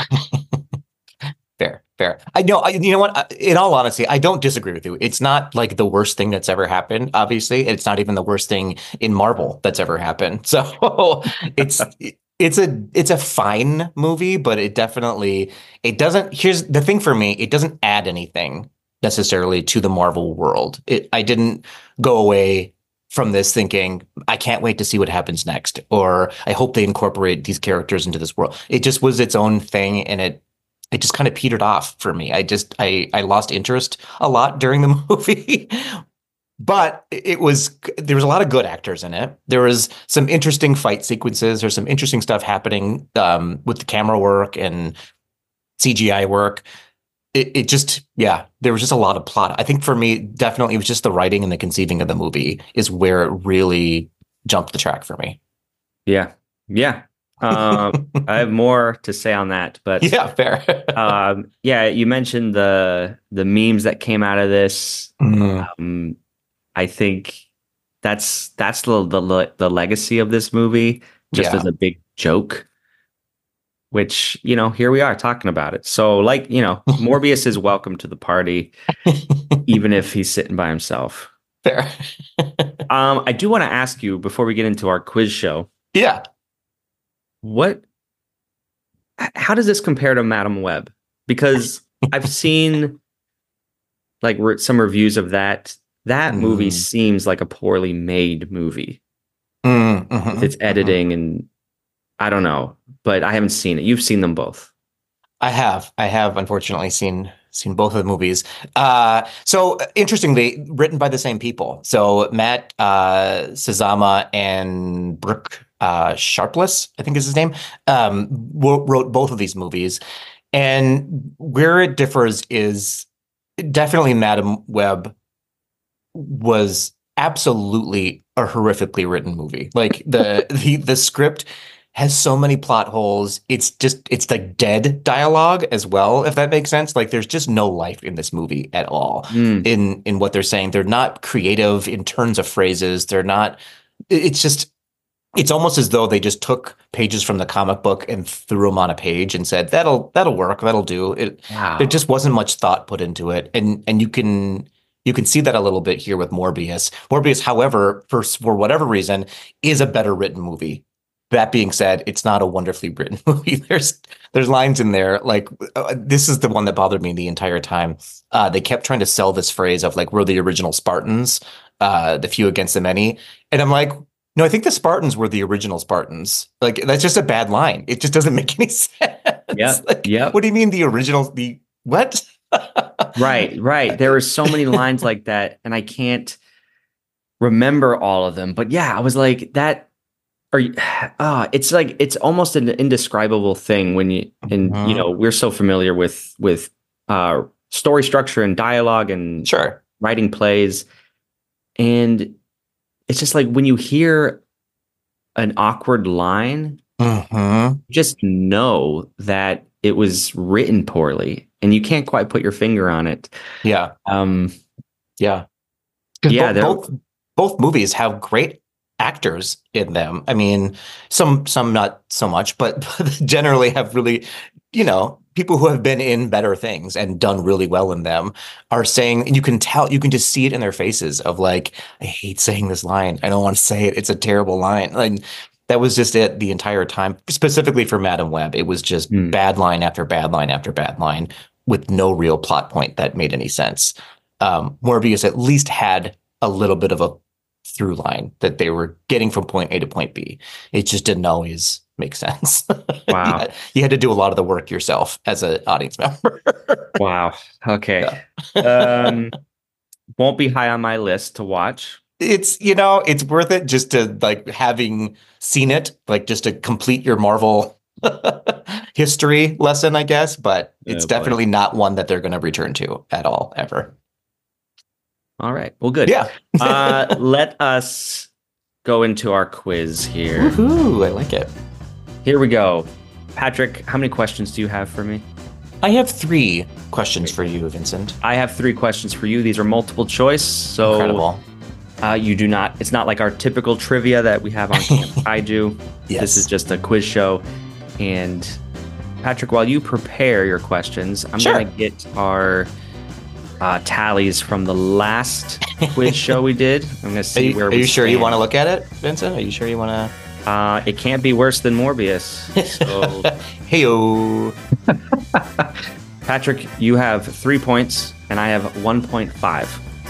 Fair, fair. I know, I, you know what? In all honesty, I don't disagree with you. It's not like the worst thing that's ever happened. Obviously, it's not even the worst thing in Marvel that's ever happened. So it's it's a it's a fine movie, but it definitely it doesn't. Here's the thing for me: it doesn't add anything necessarily to the Marvel world. It, I didn't go away from this thinking, I can't wait to see what happens next, or I hope they incorporate these characters into this world. It just was its own thing, and it it just kind of petered off for me. I just I I lost interest a lot during the movie. But it was there was a lot of good actors in it. There was some interesting fight sequences. There's some interesting stuff happening um, with the camera work and C G I work. It, it just, yeah, there was just a lot of plot. I think for me, definitely, it was just the writing and the conceiving of the movie is where it really jumped the track for me. Yeah, yeah. Um, I have more to say on that, but yeah, fair. um, yeah, you mentioned the the memes that came out of this. Mm. Um, I think that's that's the the the legacy of this movie, just yeah. as a big joke. Which, you know, here we are talking about it. So, like, you know, Morbius is welcome to the party, even if he's sitting by himself. Fair. um, I do want to ask you before we get into our quiz show. Yeah. What? How does this compare to Madam Web? Because I've seen like re- some reviews of that. That mm. movie seems like a poorly made movie. Mm, mm-hmm, with its editing mm-hmm. and I don't know. But I haven't seen it. You've seen them both. I have. I have, unfortunately, seen seen both of the movies. Uh, so, interestingly, written by the same people. So, Matt uh, Sazama and Brooke uh, Sharpless, I think is his name, um, wrote both of these movies. And where it differs is definitely Madam Web was absolutely a horrifically written movie. Like, the the, the script has so many plot holes. It's just, it's like dead dialogue as well, if that makes sense. Like there's just no life in this movie at all mm. in, in what they're saying. They're not creative in terms of phrases. They're not, it's just, it's almost as though they just took pages from the comic book and threw them on a page and said, that'll, that'll work. That'll do it. Wow. There just wasn't much thought put into it. And, and you can, you can see that a little bit here with Morbius. Morbius, however, for, for whatever reason, is a better written movie. That being said, it's not a wonderfully written movie. There's there's lines in there like uh, this is the one that bothered me the entire time. Uh, they kept trying to sell this phrase of like we're the original Spartans, uh, the few against the many, and I'm like, no, I think the Spartans were the original Spartans. Like that's just a bad line. It just doesn't make any sense. Yeah, like, yeah. What do you mean the original? The what? Right, right. There were so many lines like that, and I can't remember all of them. But yeah, I was like that. Or ah, it's like it's almost an indescribable thing when you and Mhm. you know we're so familiar with with uh, story structure and dialogue and Sure. writing plays, and it's just like when you hear an awkward line, hmm you just know that it was written poorly, and you can't quite put your finger on it. Yeah. Um, Yeah. 'Cause Yeah, both, they're- both both movies have great actors in them. I mean, some some not so much, but, but generally have really, you know, people who have been in better things and done really well in them are saying, and you can tell, you can just see it in their faces of like, I hate saying this line. I don't want to say it. It's a terrible line. And that was just it the entire time. Specifically for Madam Web, it was just Hmm. bad line after bad line after bad line with no real plot point that made any sense. Um, Morbius at least had a little bit of a through line that they were getting from point A to point B. It just didn't always make sense. Wow. you, had, you had to do a lot of the work yourself as an audience member. Wow. Okay. Um, won't be high on my list to watch. It's, you know, it's worth it just to like having seen it, like just to complete your Marvel history lesson, I guess. But it's Oh, boy. definitely not one that they're going to return to at all, ever. All right. Well, good. Yeah. uh, let us go into our quiz here. Woohoo, I like it. Here we go. Patrick, how many questions do you have for me? I have three questions for you, Vincent. I have three questions for you. These are multiple choice, so Incredible. uh, you do not. It's not like our typical trivia that we have on Camp Kaiju. Yes. This is just a quiz show. And Patrick, while you prepare your questions, I'm Sure. going to get our uh, tallies from the last quiz show we did. I'm going to Are see you, where are we you sure you stand. want to look at it, Vincent? Are you sure you want to? Uh, it can't be worse than Morbius. So, Heyo. Patrick, you have three points, and I have one point five.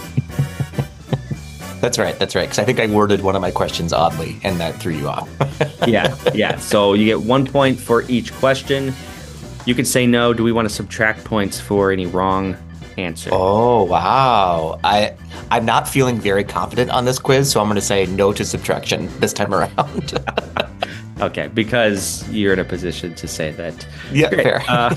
That's right. That's right. Because I think I worded one of my questions oddly, and that threw you off. Yeah, yeah. So you get one point for each question. You can say no. Do we want to subtract points for any wrong answer? Oh wow! I I'm not feeling very confident on this quiz, so I'm going to say no to subtraction this time around. Okay, because you're in a position to say that. Yeah, Great. fair. Uh,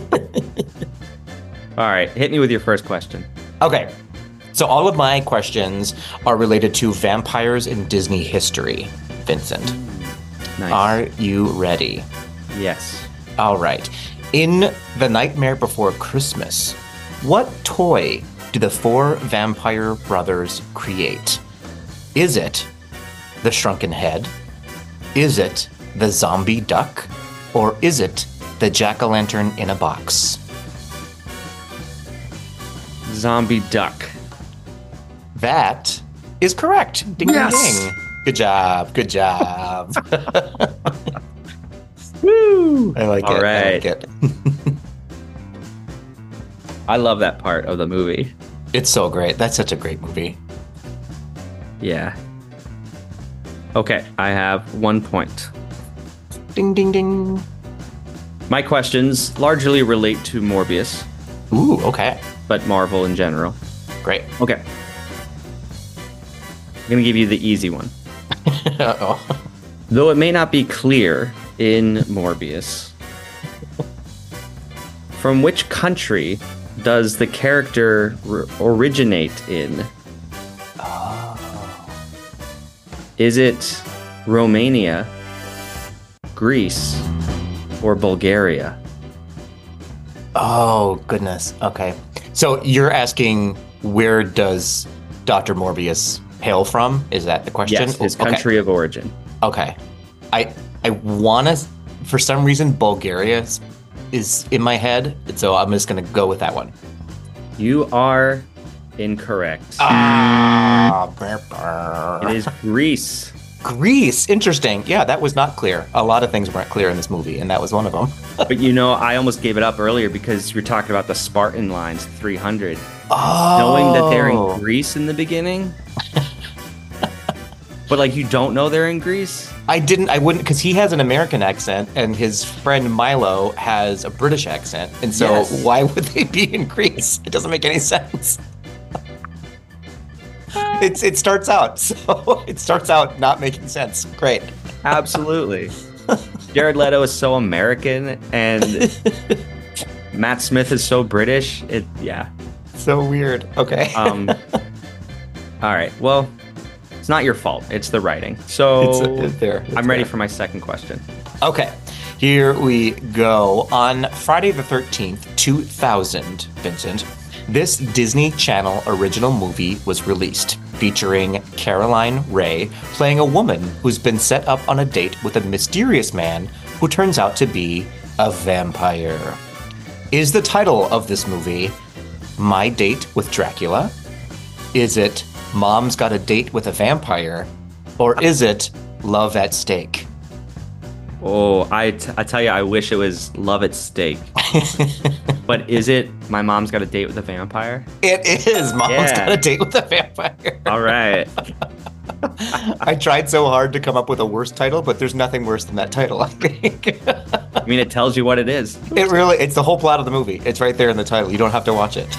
all right, hit me with your first question. Okay. So all of my questions are related to vampires in Disney history, Vincent. Nice. Are you ready? Yes. All right. In The Nightmare Before Christmas, what toy do the four vampire brothers create? Is it the shrunken head? Is it the zombie duck? Or is it the jack-o'-lantern in a box? Zombie duck. That is correct. Ding, Yes. ding, ding. Good job. Good job. Woo! I like All it. I right. like it. I love that part of the movie. It's so great. That's such a great movie. Yeah. Okay, I have one point. Ding, ding, ding. My questions largely relate to Morbius, Ooh, okay. but Marvel in general. Great. Okay. I'm going to give you the easy one. Uh-oh. Though it may not be clear in Morbius, from which country does the character r- originate in? Oh. Is it Romania, Greece, or Bulgaria? Oh, goodness. Okay. So you're asking where does Doctor Morbius hail from? Is that the question? Yes, his Okay. country of origin. Okay. I I want to, for some reason, Bulgaria is, is in my head. So I'm just going to go with that one. You are incorrect. Ah, brr, brr. It is Greece. Greece. Interesting. Yeah, that was not clear. A lot of things weren't clear in this movie, and that was one of them. But you know, I almost gave it up earlier because you're talking about the Spartan lines, three hundred. Oh. Knowing that they're in Greece in the beginning, But like, you don't know they're in Greece? I didn't, I wouldn't, because he has an American accent and his friend Milo has a British accent. And so Yes. why would they be in Greece? It doesn't make any sense. It's It starts out, so it starts out not making sense. Great. Absolutely. Jared Leto is so American and Matt Smith is so British. It yeah. So weird. Okay. Um all right. Well, it's not your fault. It's the writing. So It's- it's there. It's I'm ready there. for my second question. Okay, here we go. On Friday the thirteenth, two thousand, Vincent, this Disney Channel original movie was released, featuring Caroline Rhea playing a woman who's been set up on a date with a mysterious man who turns out to be a vampire. Is the title of this movie My Date with Dracula? Is it Mom's Got a Date with a Vampire? Or is it Love at Stake? Oh, I, t- I tell you, I wish it was Love at Stake. But is it My Mom's Got a Date with a Vampire? It is Mom's Yeah. Got a Date with a Vampire. All right. I tried so hard to come up with a worse title, but there's nothing worse than that title, I think. I mean, it tells you what it is. It really, it's the whole plot of the movie. It's right there in the title. You don't have to watch it.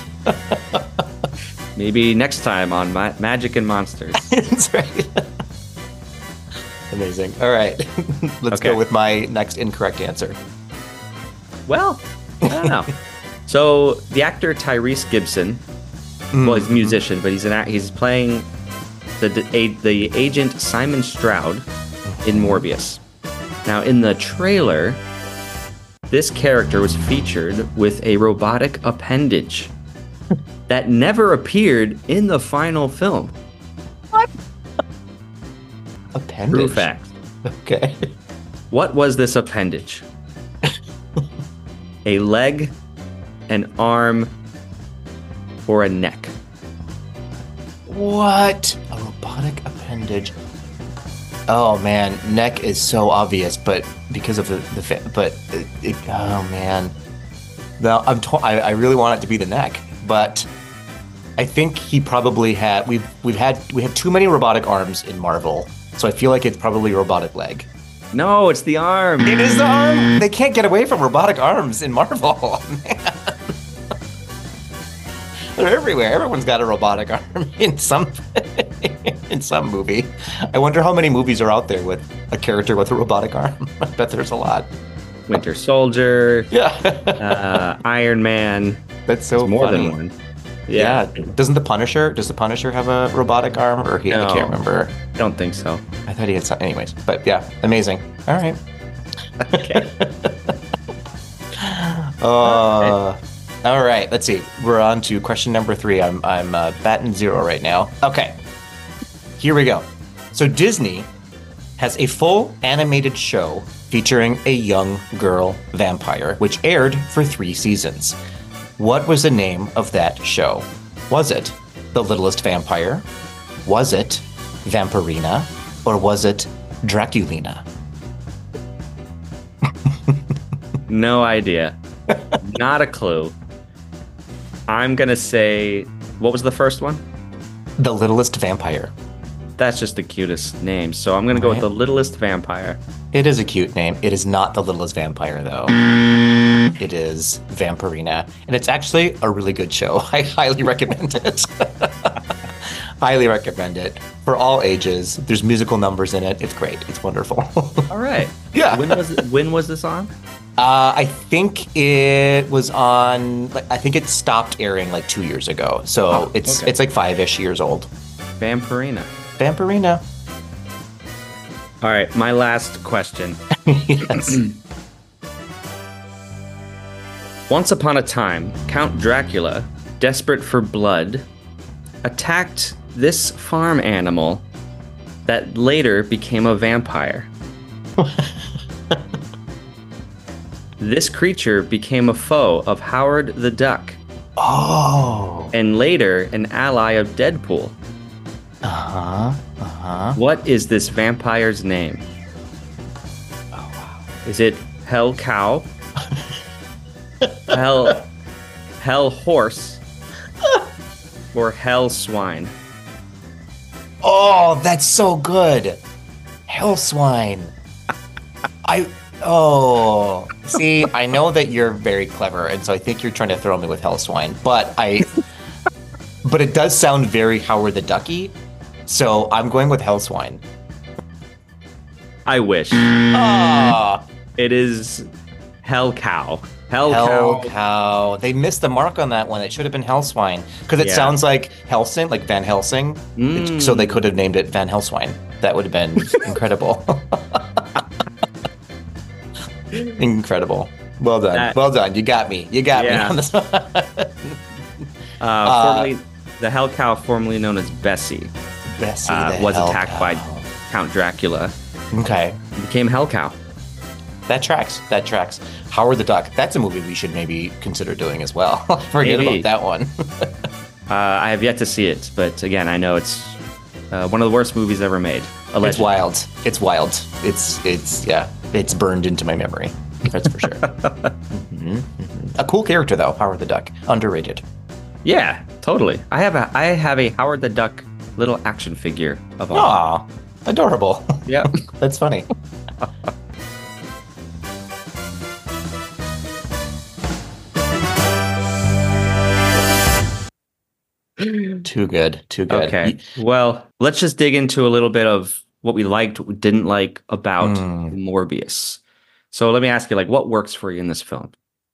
Maybe next time on Ma- Magic and Monsters. That's right. Amazing. All right. Let's Okay. go with my next incorrect answer. Well, I don't know. So the actor Tyrese Gibson, well, he's a musician, but he's an act- he's playing the the, a, the agent Simon Stroud in Morbius. Now, in the trailer, this character was featured with a robotic appendage that never appeared in the final film. Appendage. True fact. Okay. What was this appendage? A leg, an arm, or a neck? What? A robotic appendage. Oh man, neck is so obvious, but because of the the fa- but it, it, oh man, no, I'm to- I, I really want it to be the neck, but I think he probably had we've we've had we have too many robotic arms in Marvel, so I feel like it's probably a robotic leg. No, it's the arm. It is the arm. They can't get away from robotic arms in Marvel. Man. They're everywhere. Everyone's got a robotic arm in some in some movie. I wonder how many movies are out there with a character with a robotic arm. I bet there's a lot. Winter Soldier, Yeah, uh, Iron Man. that's so More funny. than one. Yeah. Doesn't the Punisher? Does the Punisher have a robotic arm, or he? I No. can't remember. Don't think so. I thought he had some. Anyways, but yeah, amazing. All right. Okay. Uh, all right. Let's see. We're on to question number three. I'm I'm uh, batting zero right now. Okay. Here we go. So Disney has a full animated show featuring a young girl vampire, which aired for three seasons. What was the name of that show? Was it The Littlest Vampire? Was it Vampirina? Or was it Draculina? No idea. Not a clue. I'm going to say, what was the first one? The Littlest Vampire. That's just the cutest name. So I'm going to go with Right. the Littlest Vampire. It is a cute name. It is not The Littlest Vampire, though. It is Vampirina. And it's actually a really good show. I highly recommend it. Highly recommend it. For all ages. There's musical numbers in it. It's great. It's wonderful. All right. Yeah. When was when was this on? Uh, I think it was on. Like, I think it stopped airing like two years ago. So Oh, it's okay. it's like five-ish years old. Vampirina. Vampirina. All right, my last question. Yes. Once upon a time, Count Dracula, desperate for blood, attacked this farm animal that later became a vampire. This creature became a foe of Howard the Duck Oh. and later an ally of Deadpool. Uh huh. Uh huh. What is this vampire's name? Oh wow. Is it Hell Cow? Hell Hell Horse? Or Hell Swine? Oh, that's so good. Hellswine. I oh see, I know that you're very clever, and so I think you're trying to throw me with Hellswine, but I but it does sound very Howard the Ducky, so I'm going with Hellswine. I wish. Ah, It is Hell Cow. Hell, Hell Cow. Cow. They missed the mark on that one. It should have been Hellswine because it Yeah. sounds like Helsing, like Van Helsing. Mm. So they could have named it Van Helswine. That would have been incredible. Incredible. Well done. That- well done. You got me. You got Yeah. me on this one. Uh, formerly, the Hell Cow, formerly known as Bessie, Bessie uh, the was Hell attacked Cow. by Count Dracula. Okay. and became Hell Cow. That tracks. That tracks. Howard the Duck. That's a movie we should maybe consider doing as well. Forget Maybe. about that one. Uh, I have yet to see it, but again, I know it's uh, one of the worst movies ever made. It's Allegedly. wild. It's wild. It's it's yeah. It's burned into my memory. That's for sure. Mhm, mhm. A cool character though, Howard the Duck. Underrated. Yeah, totally. I have a I have a Howard the Duck little action figure of all. Aw, adorable. Yeah. That's funny. Too good. Too good. Okay. Well, let's just dig into a little bit of what we liked, what we didn't like about Mm. Morbius. So let me ask you, like, what works for you in this film?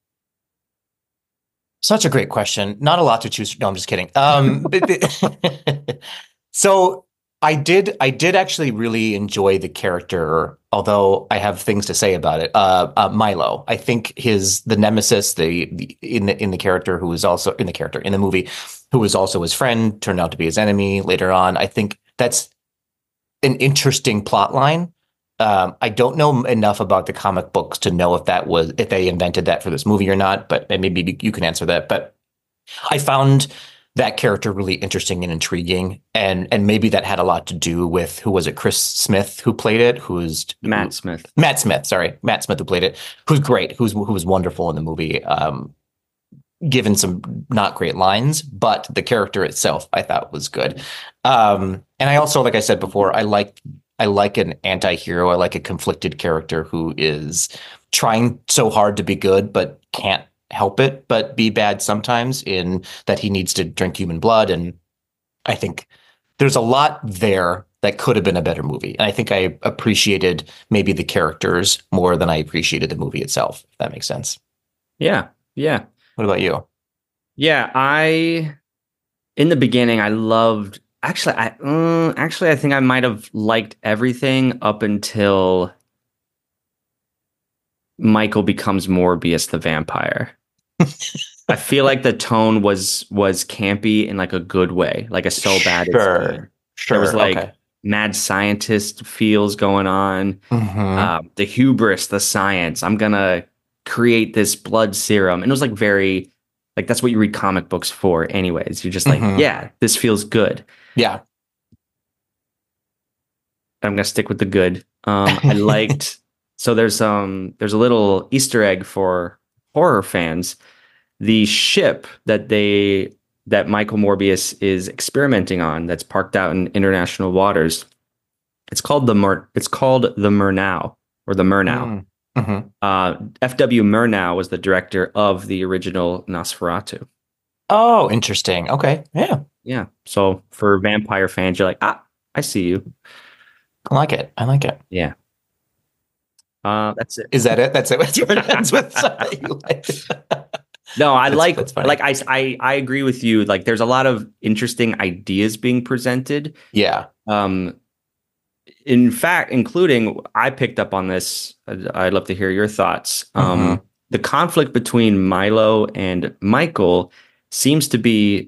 Such a great question. Not a lot to choose. No, I'm just kidding. Um, but the- so I did. I did actually really enjoy the character, although I have things to say about it. Uh, uh, Milo. I think his the nemesis, the, the in the in the character who was also in the character in the movie, who was also his friend, turned out to be his enemy later on. I think that's an interesting plot line. Um, I don't know enough about the comic books to know if that was if they invented that for this movie or not, but and maybe you can answer that. But I found that character really interesting and intriguing, and and maybe that had a lot to do with who was it, Chris Smith who played it, who's Matt Smith. Matt Smith, sorry, Matt Smith who played it, who's great, who's who was wonderful in the movie. Um, given some not great lines, but the character itself I thought was good. Um, and I also, like I said before, I like I like an anti-hero. I like a conflicted character who is trying so hard to be good, but can't help it, but be bad sometimes in that he needs to drink human blood. And I think there's a lot there that could have been a better movie. And I think I appreciated maybe the characters more than I appreciated the movie itself, if that makes sense. Yeah. Yeah. What about you? Yeah. I, in the beginning, I loved, actually, I, uh, actually, I think I might have liked everything up until Michael becomes Morbius the vampire. I feel like the tone was was campy in like a good way, like a so bad it's Sure. good. Sure. There was like okay. mad scientist feels going on. Mhm. Um, the hubris, the science. I'm gonna create this blood serum, and it was like very like that's what you read comic books for, anyways. You're just like, Mhm. yeah, this feels good. Yeah. I'm gonna stick with the good. Um, I liked. So there's um there's a little Easter egg for horror fans. The ship that they that Michael Morbius is experimenting on, that's parked out in international waters, it's called the Mur. It's called the Murnau or the Murnau. Mm. Mhm. Uh, F W Murnau was the director of the original Nosferatu. Oh, interesting. Okay. Yeah. Yeah. So for vampire fans, you're like, ah, I see you. I like it. I like it. Yeah. Uh, that's it. Is that it? That's it. That's what it ends with. Something you like. No, I That's- like that's funny. like I, I I agree with you. Like there's a lot of interesting ideas being presented. Yeah. Um, in fact, including I picked up on this. I'd, I'd love to hear your thoughts. Um, Mhm. the conflict between Milo and Michael seems to be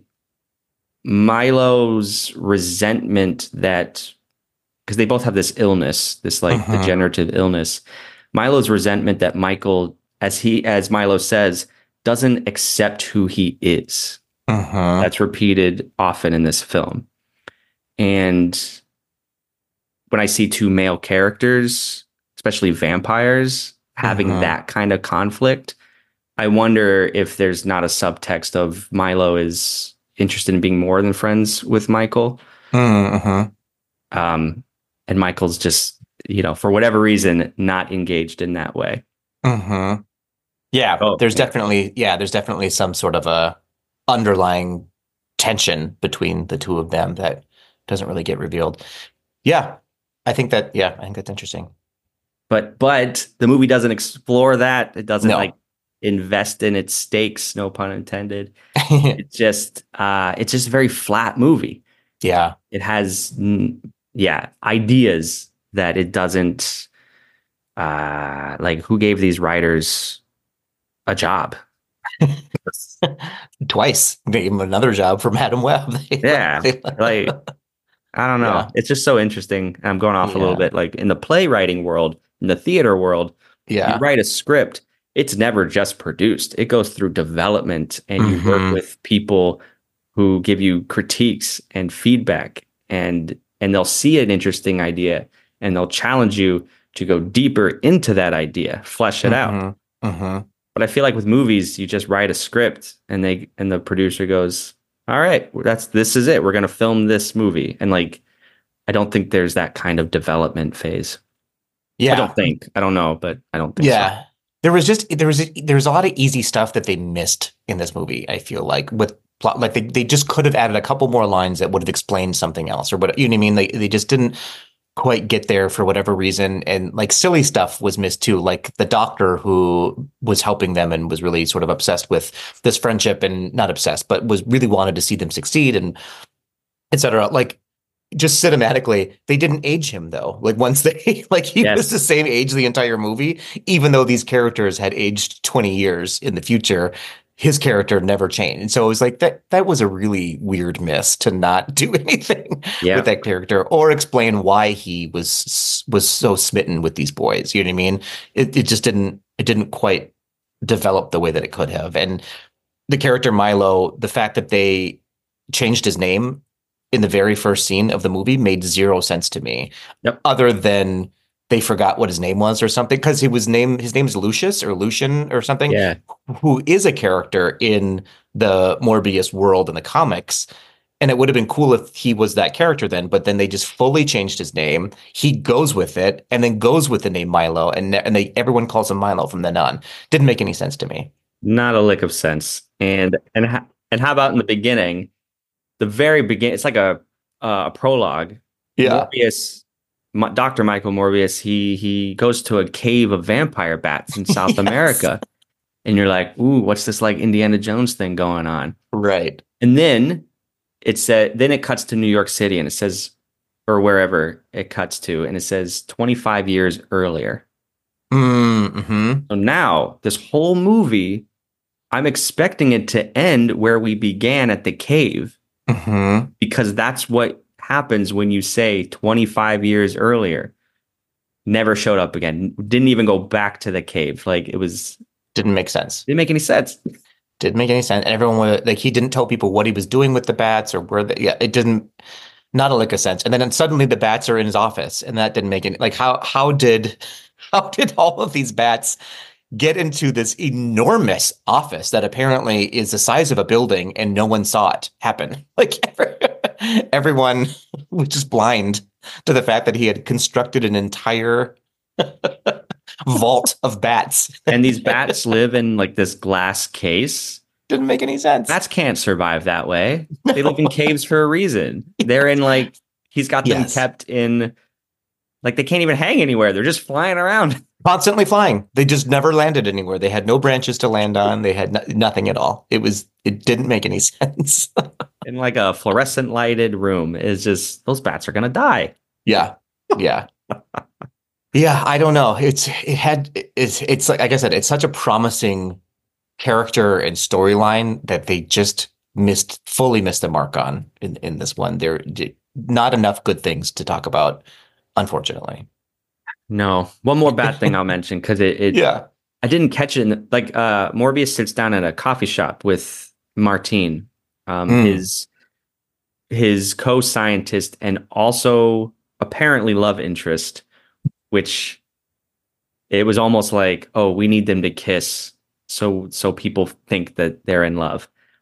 Milo's resentment that because they both have this illness, this like Mhm. degenerative illness. Milo's resentment that Michael, as he as Milo says, doesn't accept who he is. Mhm. That's repeated often in this film. And when I see two male characters, especially vampires, having Mhm. that kind of conflict, I wonder if there's not a subtext of Milo is interested in being more than friends with Michael. Mhm. Um, and Michael's just, you know, for whatever reason, not engaged in that way. Mm-hmm. Yeah, Oh, there's yeah. definitely yeah, there's definitely some sort of a underlying tension between the two of them that doesn't really get revealed. Yeah, I think that yeah, I think that's interesting. But but the movie doesn't explore that. It doesn't like No. invest in its stakes, no pun intended. It's just uh it's just a very flat movie. Yeah. It has mm, yeah, ideas that it doesn't uh like who gave these writers a job? Twice. They gave him another job from Adam Webb. They- Yeah. they- Like I don't know. Yeah. It's just so interesting. I'm going off a little Yeah. bit. Like in the playwriting world, in the theater world, you Yeah. write a script, it's never just produced. It goes through development and you work Mhm. with people who give you critiques and feedback and and they'll see an interesting idea and they'll challenge you to go deeper into that idea, flesh it out. Mhm. Mhm. But I feel like with movies, you just write a script and they and the producer goes, "All right, that's this is it. We're going to film this movie." And like I don't think there's that kind of development phase. Yeah. I don't think. I don't know, but I don't think Yeah. so. There was just there was there was a lot of easy stuff that they missed in this movie, I feel like with plot like they, they just could have added a couple more lines that would have explained something else or what you know what I mean? They they just didn't quite get there for whatever reason. And like silly stuff was missed too. Like the doctor who was helping them and was really sort of obsessed with this friendship and not obsessed, but was really wanted to see them succeed and et cetera. Like just cinematically, they didn't age him though. Like once they like he Yes. was the same age the entire movie, even though these characters had aged twenty years in the future, his character never changed. And so it was like that that was a really weird miss to not do anything Yeah. with that character or explain why he was was so smitten with these boys. You know what I mean? It it just didn't it didn't quite develop the way that it could have. And the character Milo, the fact that they changed his name in the very first scene of the movie made zero sense to me. Yep. Other than they forgot what his name was or something, because he was name his name's Lucius or Lucian or something, Yeah. who is a character in the Morbius world in the comics. And it would have been cool if he was that character then, but then they just fully changed his name. He goes with it and then goes with the name Milo, and and they everyone calls him Milo from then on. Didn't make any sense to me. Not a lick of sense. And and ha- and how about in the beginning? The very beginning, it's like a uh, a prologue. Morbius, M- Doctor Michael Morbius, he he goes to a cave of vampire bats in South Yes. America, and you're like, "Ooh, what's this like Indiana Jones thing going on?" Right. And then it said, then it cuts to New York City, and it says, or wherever it cuts to, and it says twenty-five years earlier. Mm-hmm. So now this whole movie, I'm expecting it to end where we began at the cave. Mm-hmm. Because that's what happens when you say twenty-five years earlier. Never showed up again. Didn't even go back to the cave. Like it was Didn't make sense. didn't make any sense. Didn't make any sense. And everyone was like, he didn't tell people what he was doing with the bats or where the, yeah, it didn't, not a lick of sense. And then suddenly the bats are in his office and that didn't make any, like how, how did, how did all of these bats get into this enormous office that apparently is the size of a building and no one saw it happen? Like every, everyone was just blind to the fact that he had constructed an entire vault of bats. And these bats live in like this glass case. Didn't make any sense. Bats can't survive that way. They live in caves for a reason. They're in like, he's got them Yes. kept in, like they can't even hang anywhere. They're just flying around. Constantly flying. They just never landed anywhere. They had no branches to land on. They had no, nothing at all. It was, it didn't make any sense. In like a fluorescent lighted room. Is just, those bats are going to die. Yeah. Yeah. Yeah. I don't know. It's, it had, it's, it's like, like I said, it's such a promising character and storyline that they just missed, fully missed the mark on in, in this one. There not enough good things to talk about, unfortunately. No. One more bad thing I'll mention because it, it Yeah. I didn't catch it. In, like uh, Morbius sits down at a coffee shop with Martine, um, Mm. his his co-scientist and also apparently love interest, which it was almost like, oh, we need them to kiss so so people think that they're in love.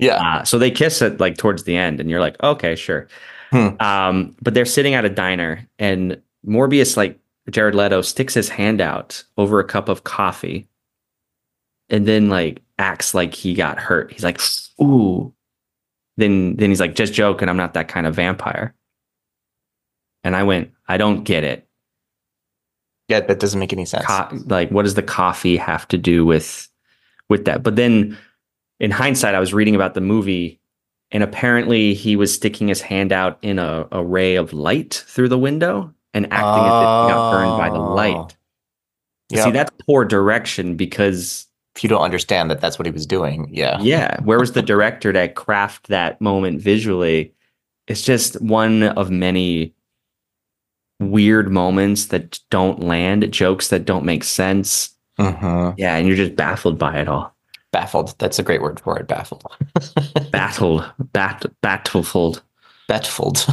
Yeah. Uh, so they kiss it like towards the end, and you're like, okay, sure. Hmm. Um, but they're sitting at a diner, and Morbius, like Jared Leto, sticks his hand out over a cup of coffee, and then like acts like he got hurt. He's like, ooh. Then then he's like, just joking. I'm not that kind of vampire. And I went, I don't get it. Yeah, that doesn't make any sense. Co- like, what does the coffee have to do with with that? But then, in hindsight, I was reading about the movie, and apparently he was sticking his hand out in a, a ray of light through the window and acting oh. as if he got burned by the light. Yep. See, that's poor direction, because if you don't understand that that's what he was doing, yeah. Yeah. Where was the director to craft that moment visually? It's just one of many weird moments that don't land, jokes that don't make sense. Mm-hmm. Yeah, and you're just baffled by it all. Baffled. That's a great word for it. Baffled. Battled. Bat baffled. Baffled.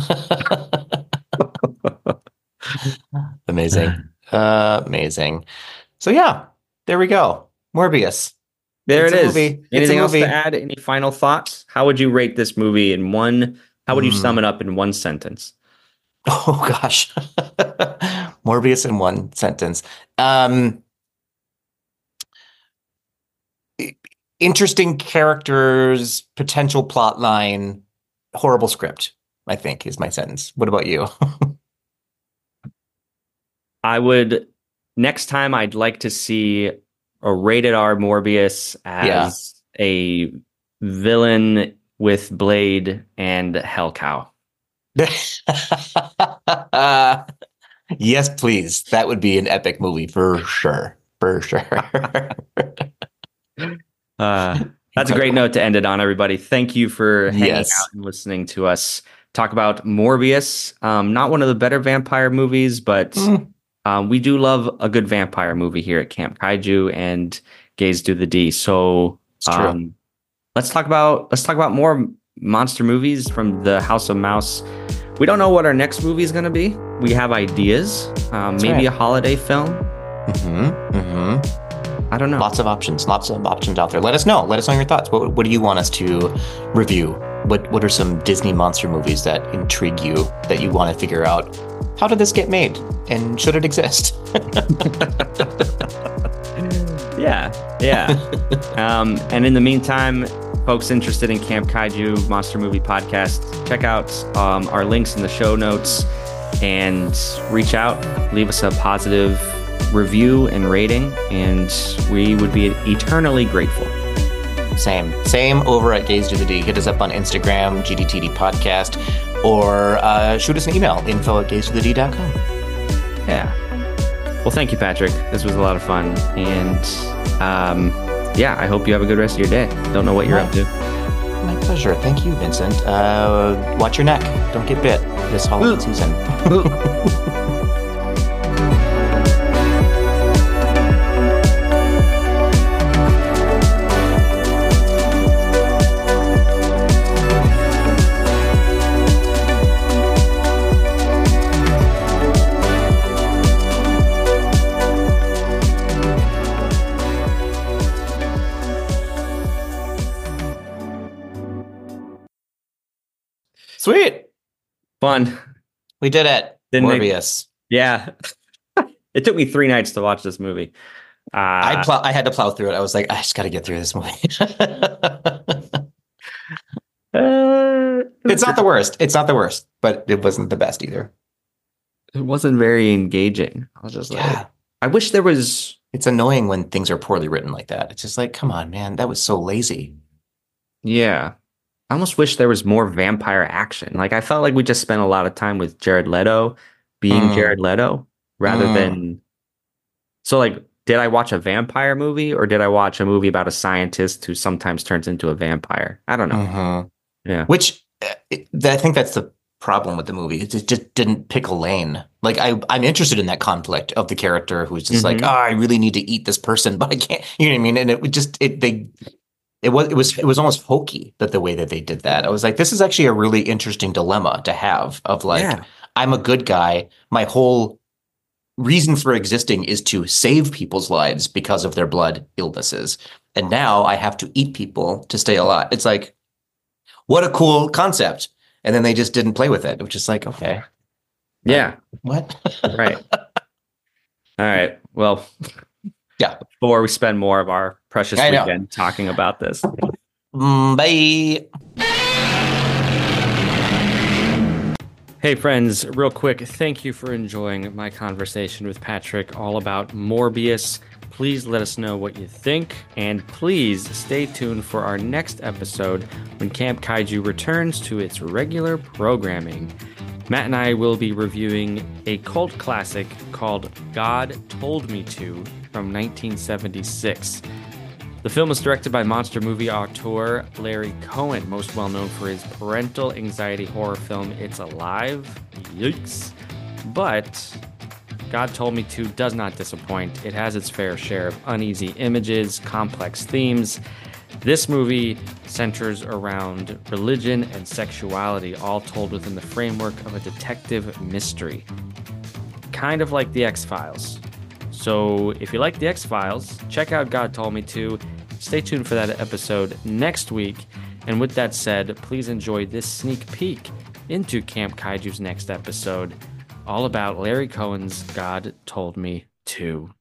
Amazing. Uh, amazing. So yeah, there we go. Morbius. There it's it is. Movie. Anything else to add? Any final thoughts? How would you rate this movie in one? How would you mm. sum it up in one sentence? Oh gosh, Morbius in one sentence. Um, interesting characters, potential plot line, horrible script, I think is my sentence. What about you? I would, next time I'd like to see a rated R Morbius as yeah. a villain with Blade and Hell Cow. Yes, please. That would be an epic movie for sure. For sure. uh, that's a great note to end it on, everybody. Thank you for hanging yes. out and listening to us talk about Morbius. Um, not one of the better vampire movies, but mm. um, we do love a good vampire movie here at Camp Kaiju and Gaze Do the D. So um, let's talk about let's talk about more monster movies from the House of Mouse. We don't know what our next movie is going to be. We have ideas, um, maybe right. a holiday film. Mm-hmm. Mm-hmm. I don't know. Lots of options. Lots of options out there. Let us know. Let us know your thoughts. What What do you want us to review? What What are some Disney monster movies that intrigue you, that you want to figure out? How did this get made? And should it exist? yeah. Yeah. um, and in the meantime, folks interested in Camp Kaiju Monster Movie Podcast, check out um, our links in the show notes and reach out, leave us a positive review and rating, and we would be eternally grateful. Same. Same over at Gaze Do the D. Hit us up on Instagram, G D T D Podcast, or uh, shoot us an email, info at gaze do the d dot com. Yeah. Well, thank you, Patrick. This was a lot of fun. And um, yeah, I hope you have a good rest of your day. Don't know what you're up to. My pleasure. Thank you, Vincent. Uh, watch your neck. Don't get bit this Halloween Ooh. season. Sweet. Fun. We did it. Didn't Morbius. It? Yeah. It took me three nights to watch this movie. Uh, I pl- I had to plow through it. I was like, I just got to get through this movie. uh, it's not the worst. It's not the worst, but it wasn't the best either. It wasn't very engaging. I was just like, yeah. I wish there was. It's annoying when things are poorly written like that. It's just like, come on, man. That was so lazy. Yeah. I almost wish there was more vampire action. Like, I felt like we just spent a lot of time with Jared Leto being mm. Jared Leto rather mm. than. So, like, did I watch a vampire movie or did I watch a movie about a scientist who sometimes turns into a vampire? I don't know. Mm-hmm. Yeah. Which it, I think that's the problem with the movie. It just didn't pick a lane. Like, I, I'm interested in that conflict of the character who's just mm-hmm. like, oh, I really need to eat this person, but I can't. You know what I mean? And it would just, it, they. It was it was it was almost hokey that the way that they did that. I was like, this is actually a really interesting dilemma to have of like, yeah. I'm a good guy. My whole reason for existing is to save people's lives because of their blood illnesses. And now I have to eat people to stay alive. It's like, what a cool concept. And then they just didn't play with it, which is like, okay. Yeah. What? Right. All right. Well, yeah. Before we spend more of our precious I know. weekend talking about this. Mm, bye. Hey friends, real quick, thank you for enjoying my conversation with Patrick all about Morbius. Please let us know what you think, and please stay tuned for our next episode when Camp Kaiju returns to its regular programming. Matt and I will be reviewing a cult classic called God Told Me To from nineteen seventy-six. The film was directed by monster movie auteur Larry Cohen, most well known for his parental anxiety horror film It's Alive. Yikes. But God Told Me To does not disappoint. It has its fair share of uneasy images, complex themes. This movie centers around religion and sexuality, all told within the framework of a detective mystery. Kind of like The X-Files. So if you like The X-Files, check out God Told Me To. Stay tuned for that episode next week. And with that said, please enjoy this sneak peek into Camp Kaiju's next episode, all about Larry Cohen's God Told Me To.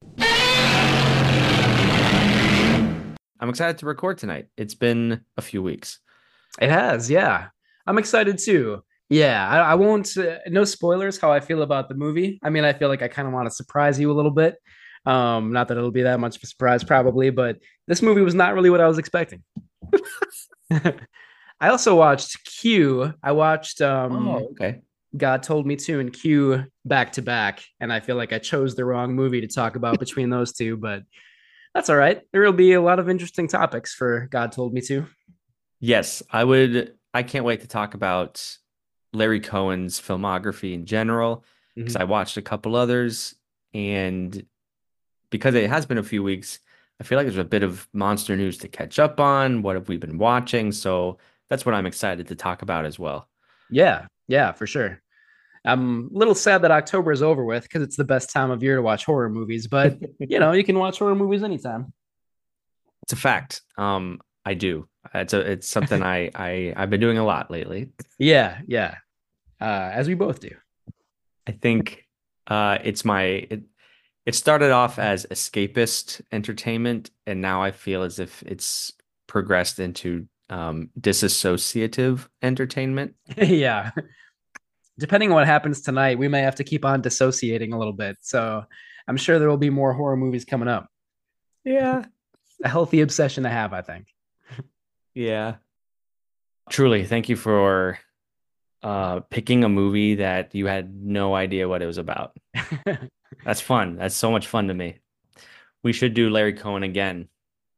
I'm excited to record tonight. It's been a few weeks. It has, yeah. I'm excited too. Yeah, I, I won't, uh, no spoilers how I feel about the movie. I mean, I feel like I kind of want to surprise you a little bit. Um, not that it'll be that much of a surprise, probably, but this movie was not really what I was expecting. I also watched Q. I watched um, Oh, okay. God Told Me To and Q back to back, and I feel like I chose the wrong movie to talk about between those two, but that's all right. There will be a lot of interesting topics for God Told Me To. Yes, I would. I can't wait to talk about Larry Cohen's filmography in general, because Mhm. I watched a couple others, and because it has been a few weeks, I feel like there's a bit of monster news to catch up on. What have we been watching? So that's what I'm excited to talk about as well. Yeah, yeah, for sure. I'm a little sad that October is over with because it's the best time of year to watch horror movies, but you know, you can watch horror movies anytime. It's a fact. Um, I do. It's a, it's something I, I, I've been doing a lot lately. Yeah, yeah. Uh, as we both do. I think uh, it's my, it, it started off as escapist entertainment, and now I feel as if it's progressed into um, disassociative entertainment. Yeah. Depending on what happens tonight, we may have to keep on dissociating a little bit. So I'm sure there will be more horror movies coming up. Yeah. A healthy obsession to have, I think. Yeah. Truly, thank you for uh, picking a movie that you had no idea what it was about. That's fun. That's so much fun to me. We should do Larry Cohen again.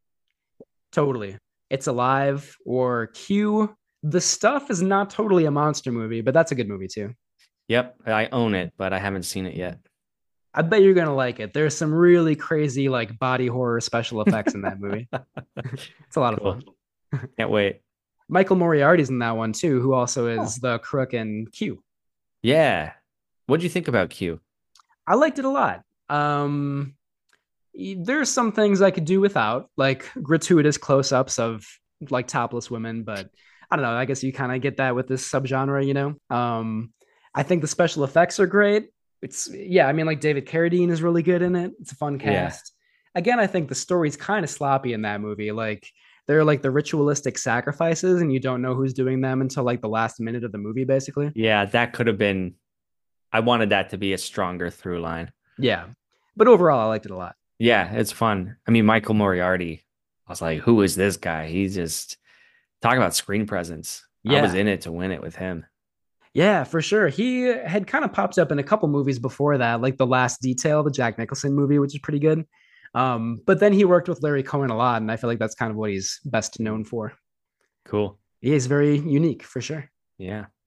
Totally. It's Alive or Q. The Stuff is not totally a monster movie, but that's a good movie too. Yep, I own it, but I haven't seen it yet. I bet you're gonna like it. There's some really crazy like body horror special effects in that movie. It's a lot Cool. of fun. Can't wait. Michael Moriarty's in that one too, who also is the crook in Q. Yeah. What'd you think about Q? I liked it a lot. Um, y- there's some things I could do without, like gratuitous close-ups of like topless women, but I don't know. I guess you kind of get that with this subgenre, you know. Um, I think the special effects are great. It's yeah, I mean, like David Carradine is really good in it. It's a fun Yeah. cast. Again, I think the story's kind of sloppy in that movie. Like they're like the ritualistic sacrifices, and you don't know who's doing them until like the last minute of the movie, basically. Yeah, that could have been. I wanted that to be a stronger through line. Yeah, but overall, I liked it a lot. Yeah, it's fun. I mean, Michael Moriarty. I was like, who is this guy? He's just talk about screen presence. I Yeah. was in it to win it with him. Yeah, for sure. He had kind of popped up in a couple movies before that, like The Last Detail, the Jack Nicholson movie, which is pretty good. Um, but then he worked with Larry Cohen a lot, and I feel like that's kind of what he's best known for. Cool. He is very unique, for sure. Yeah.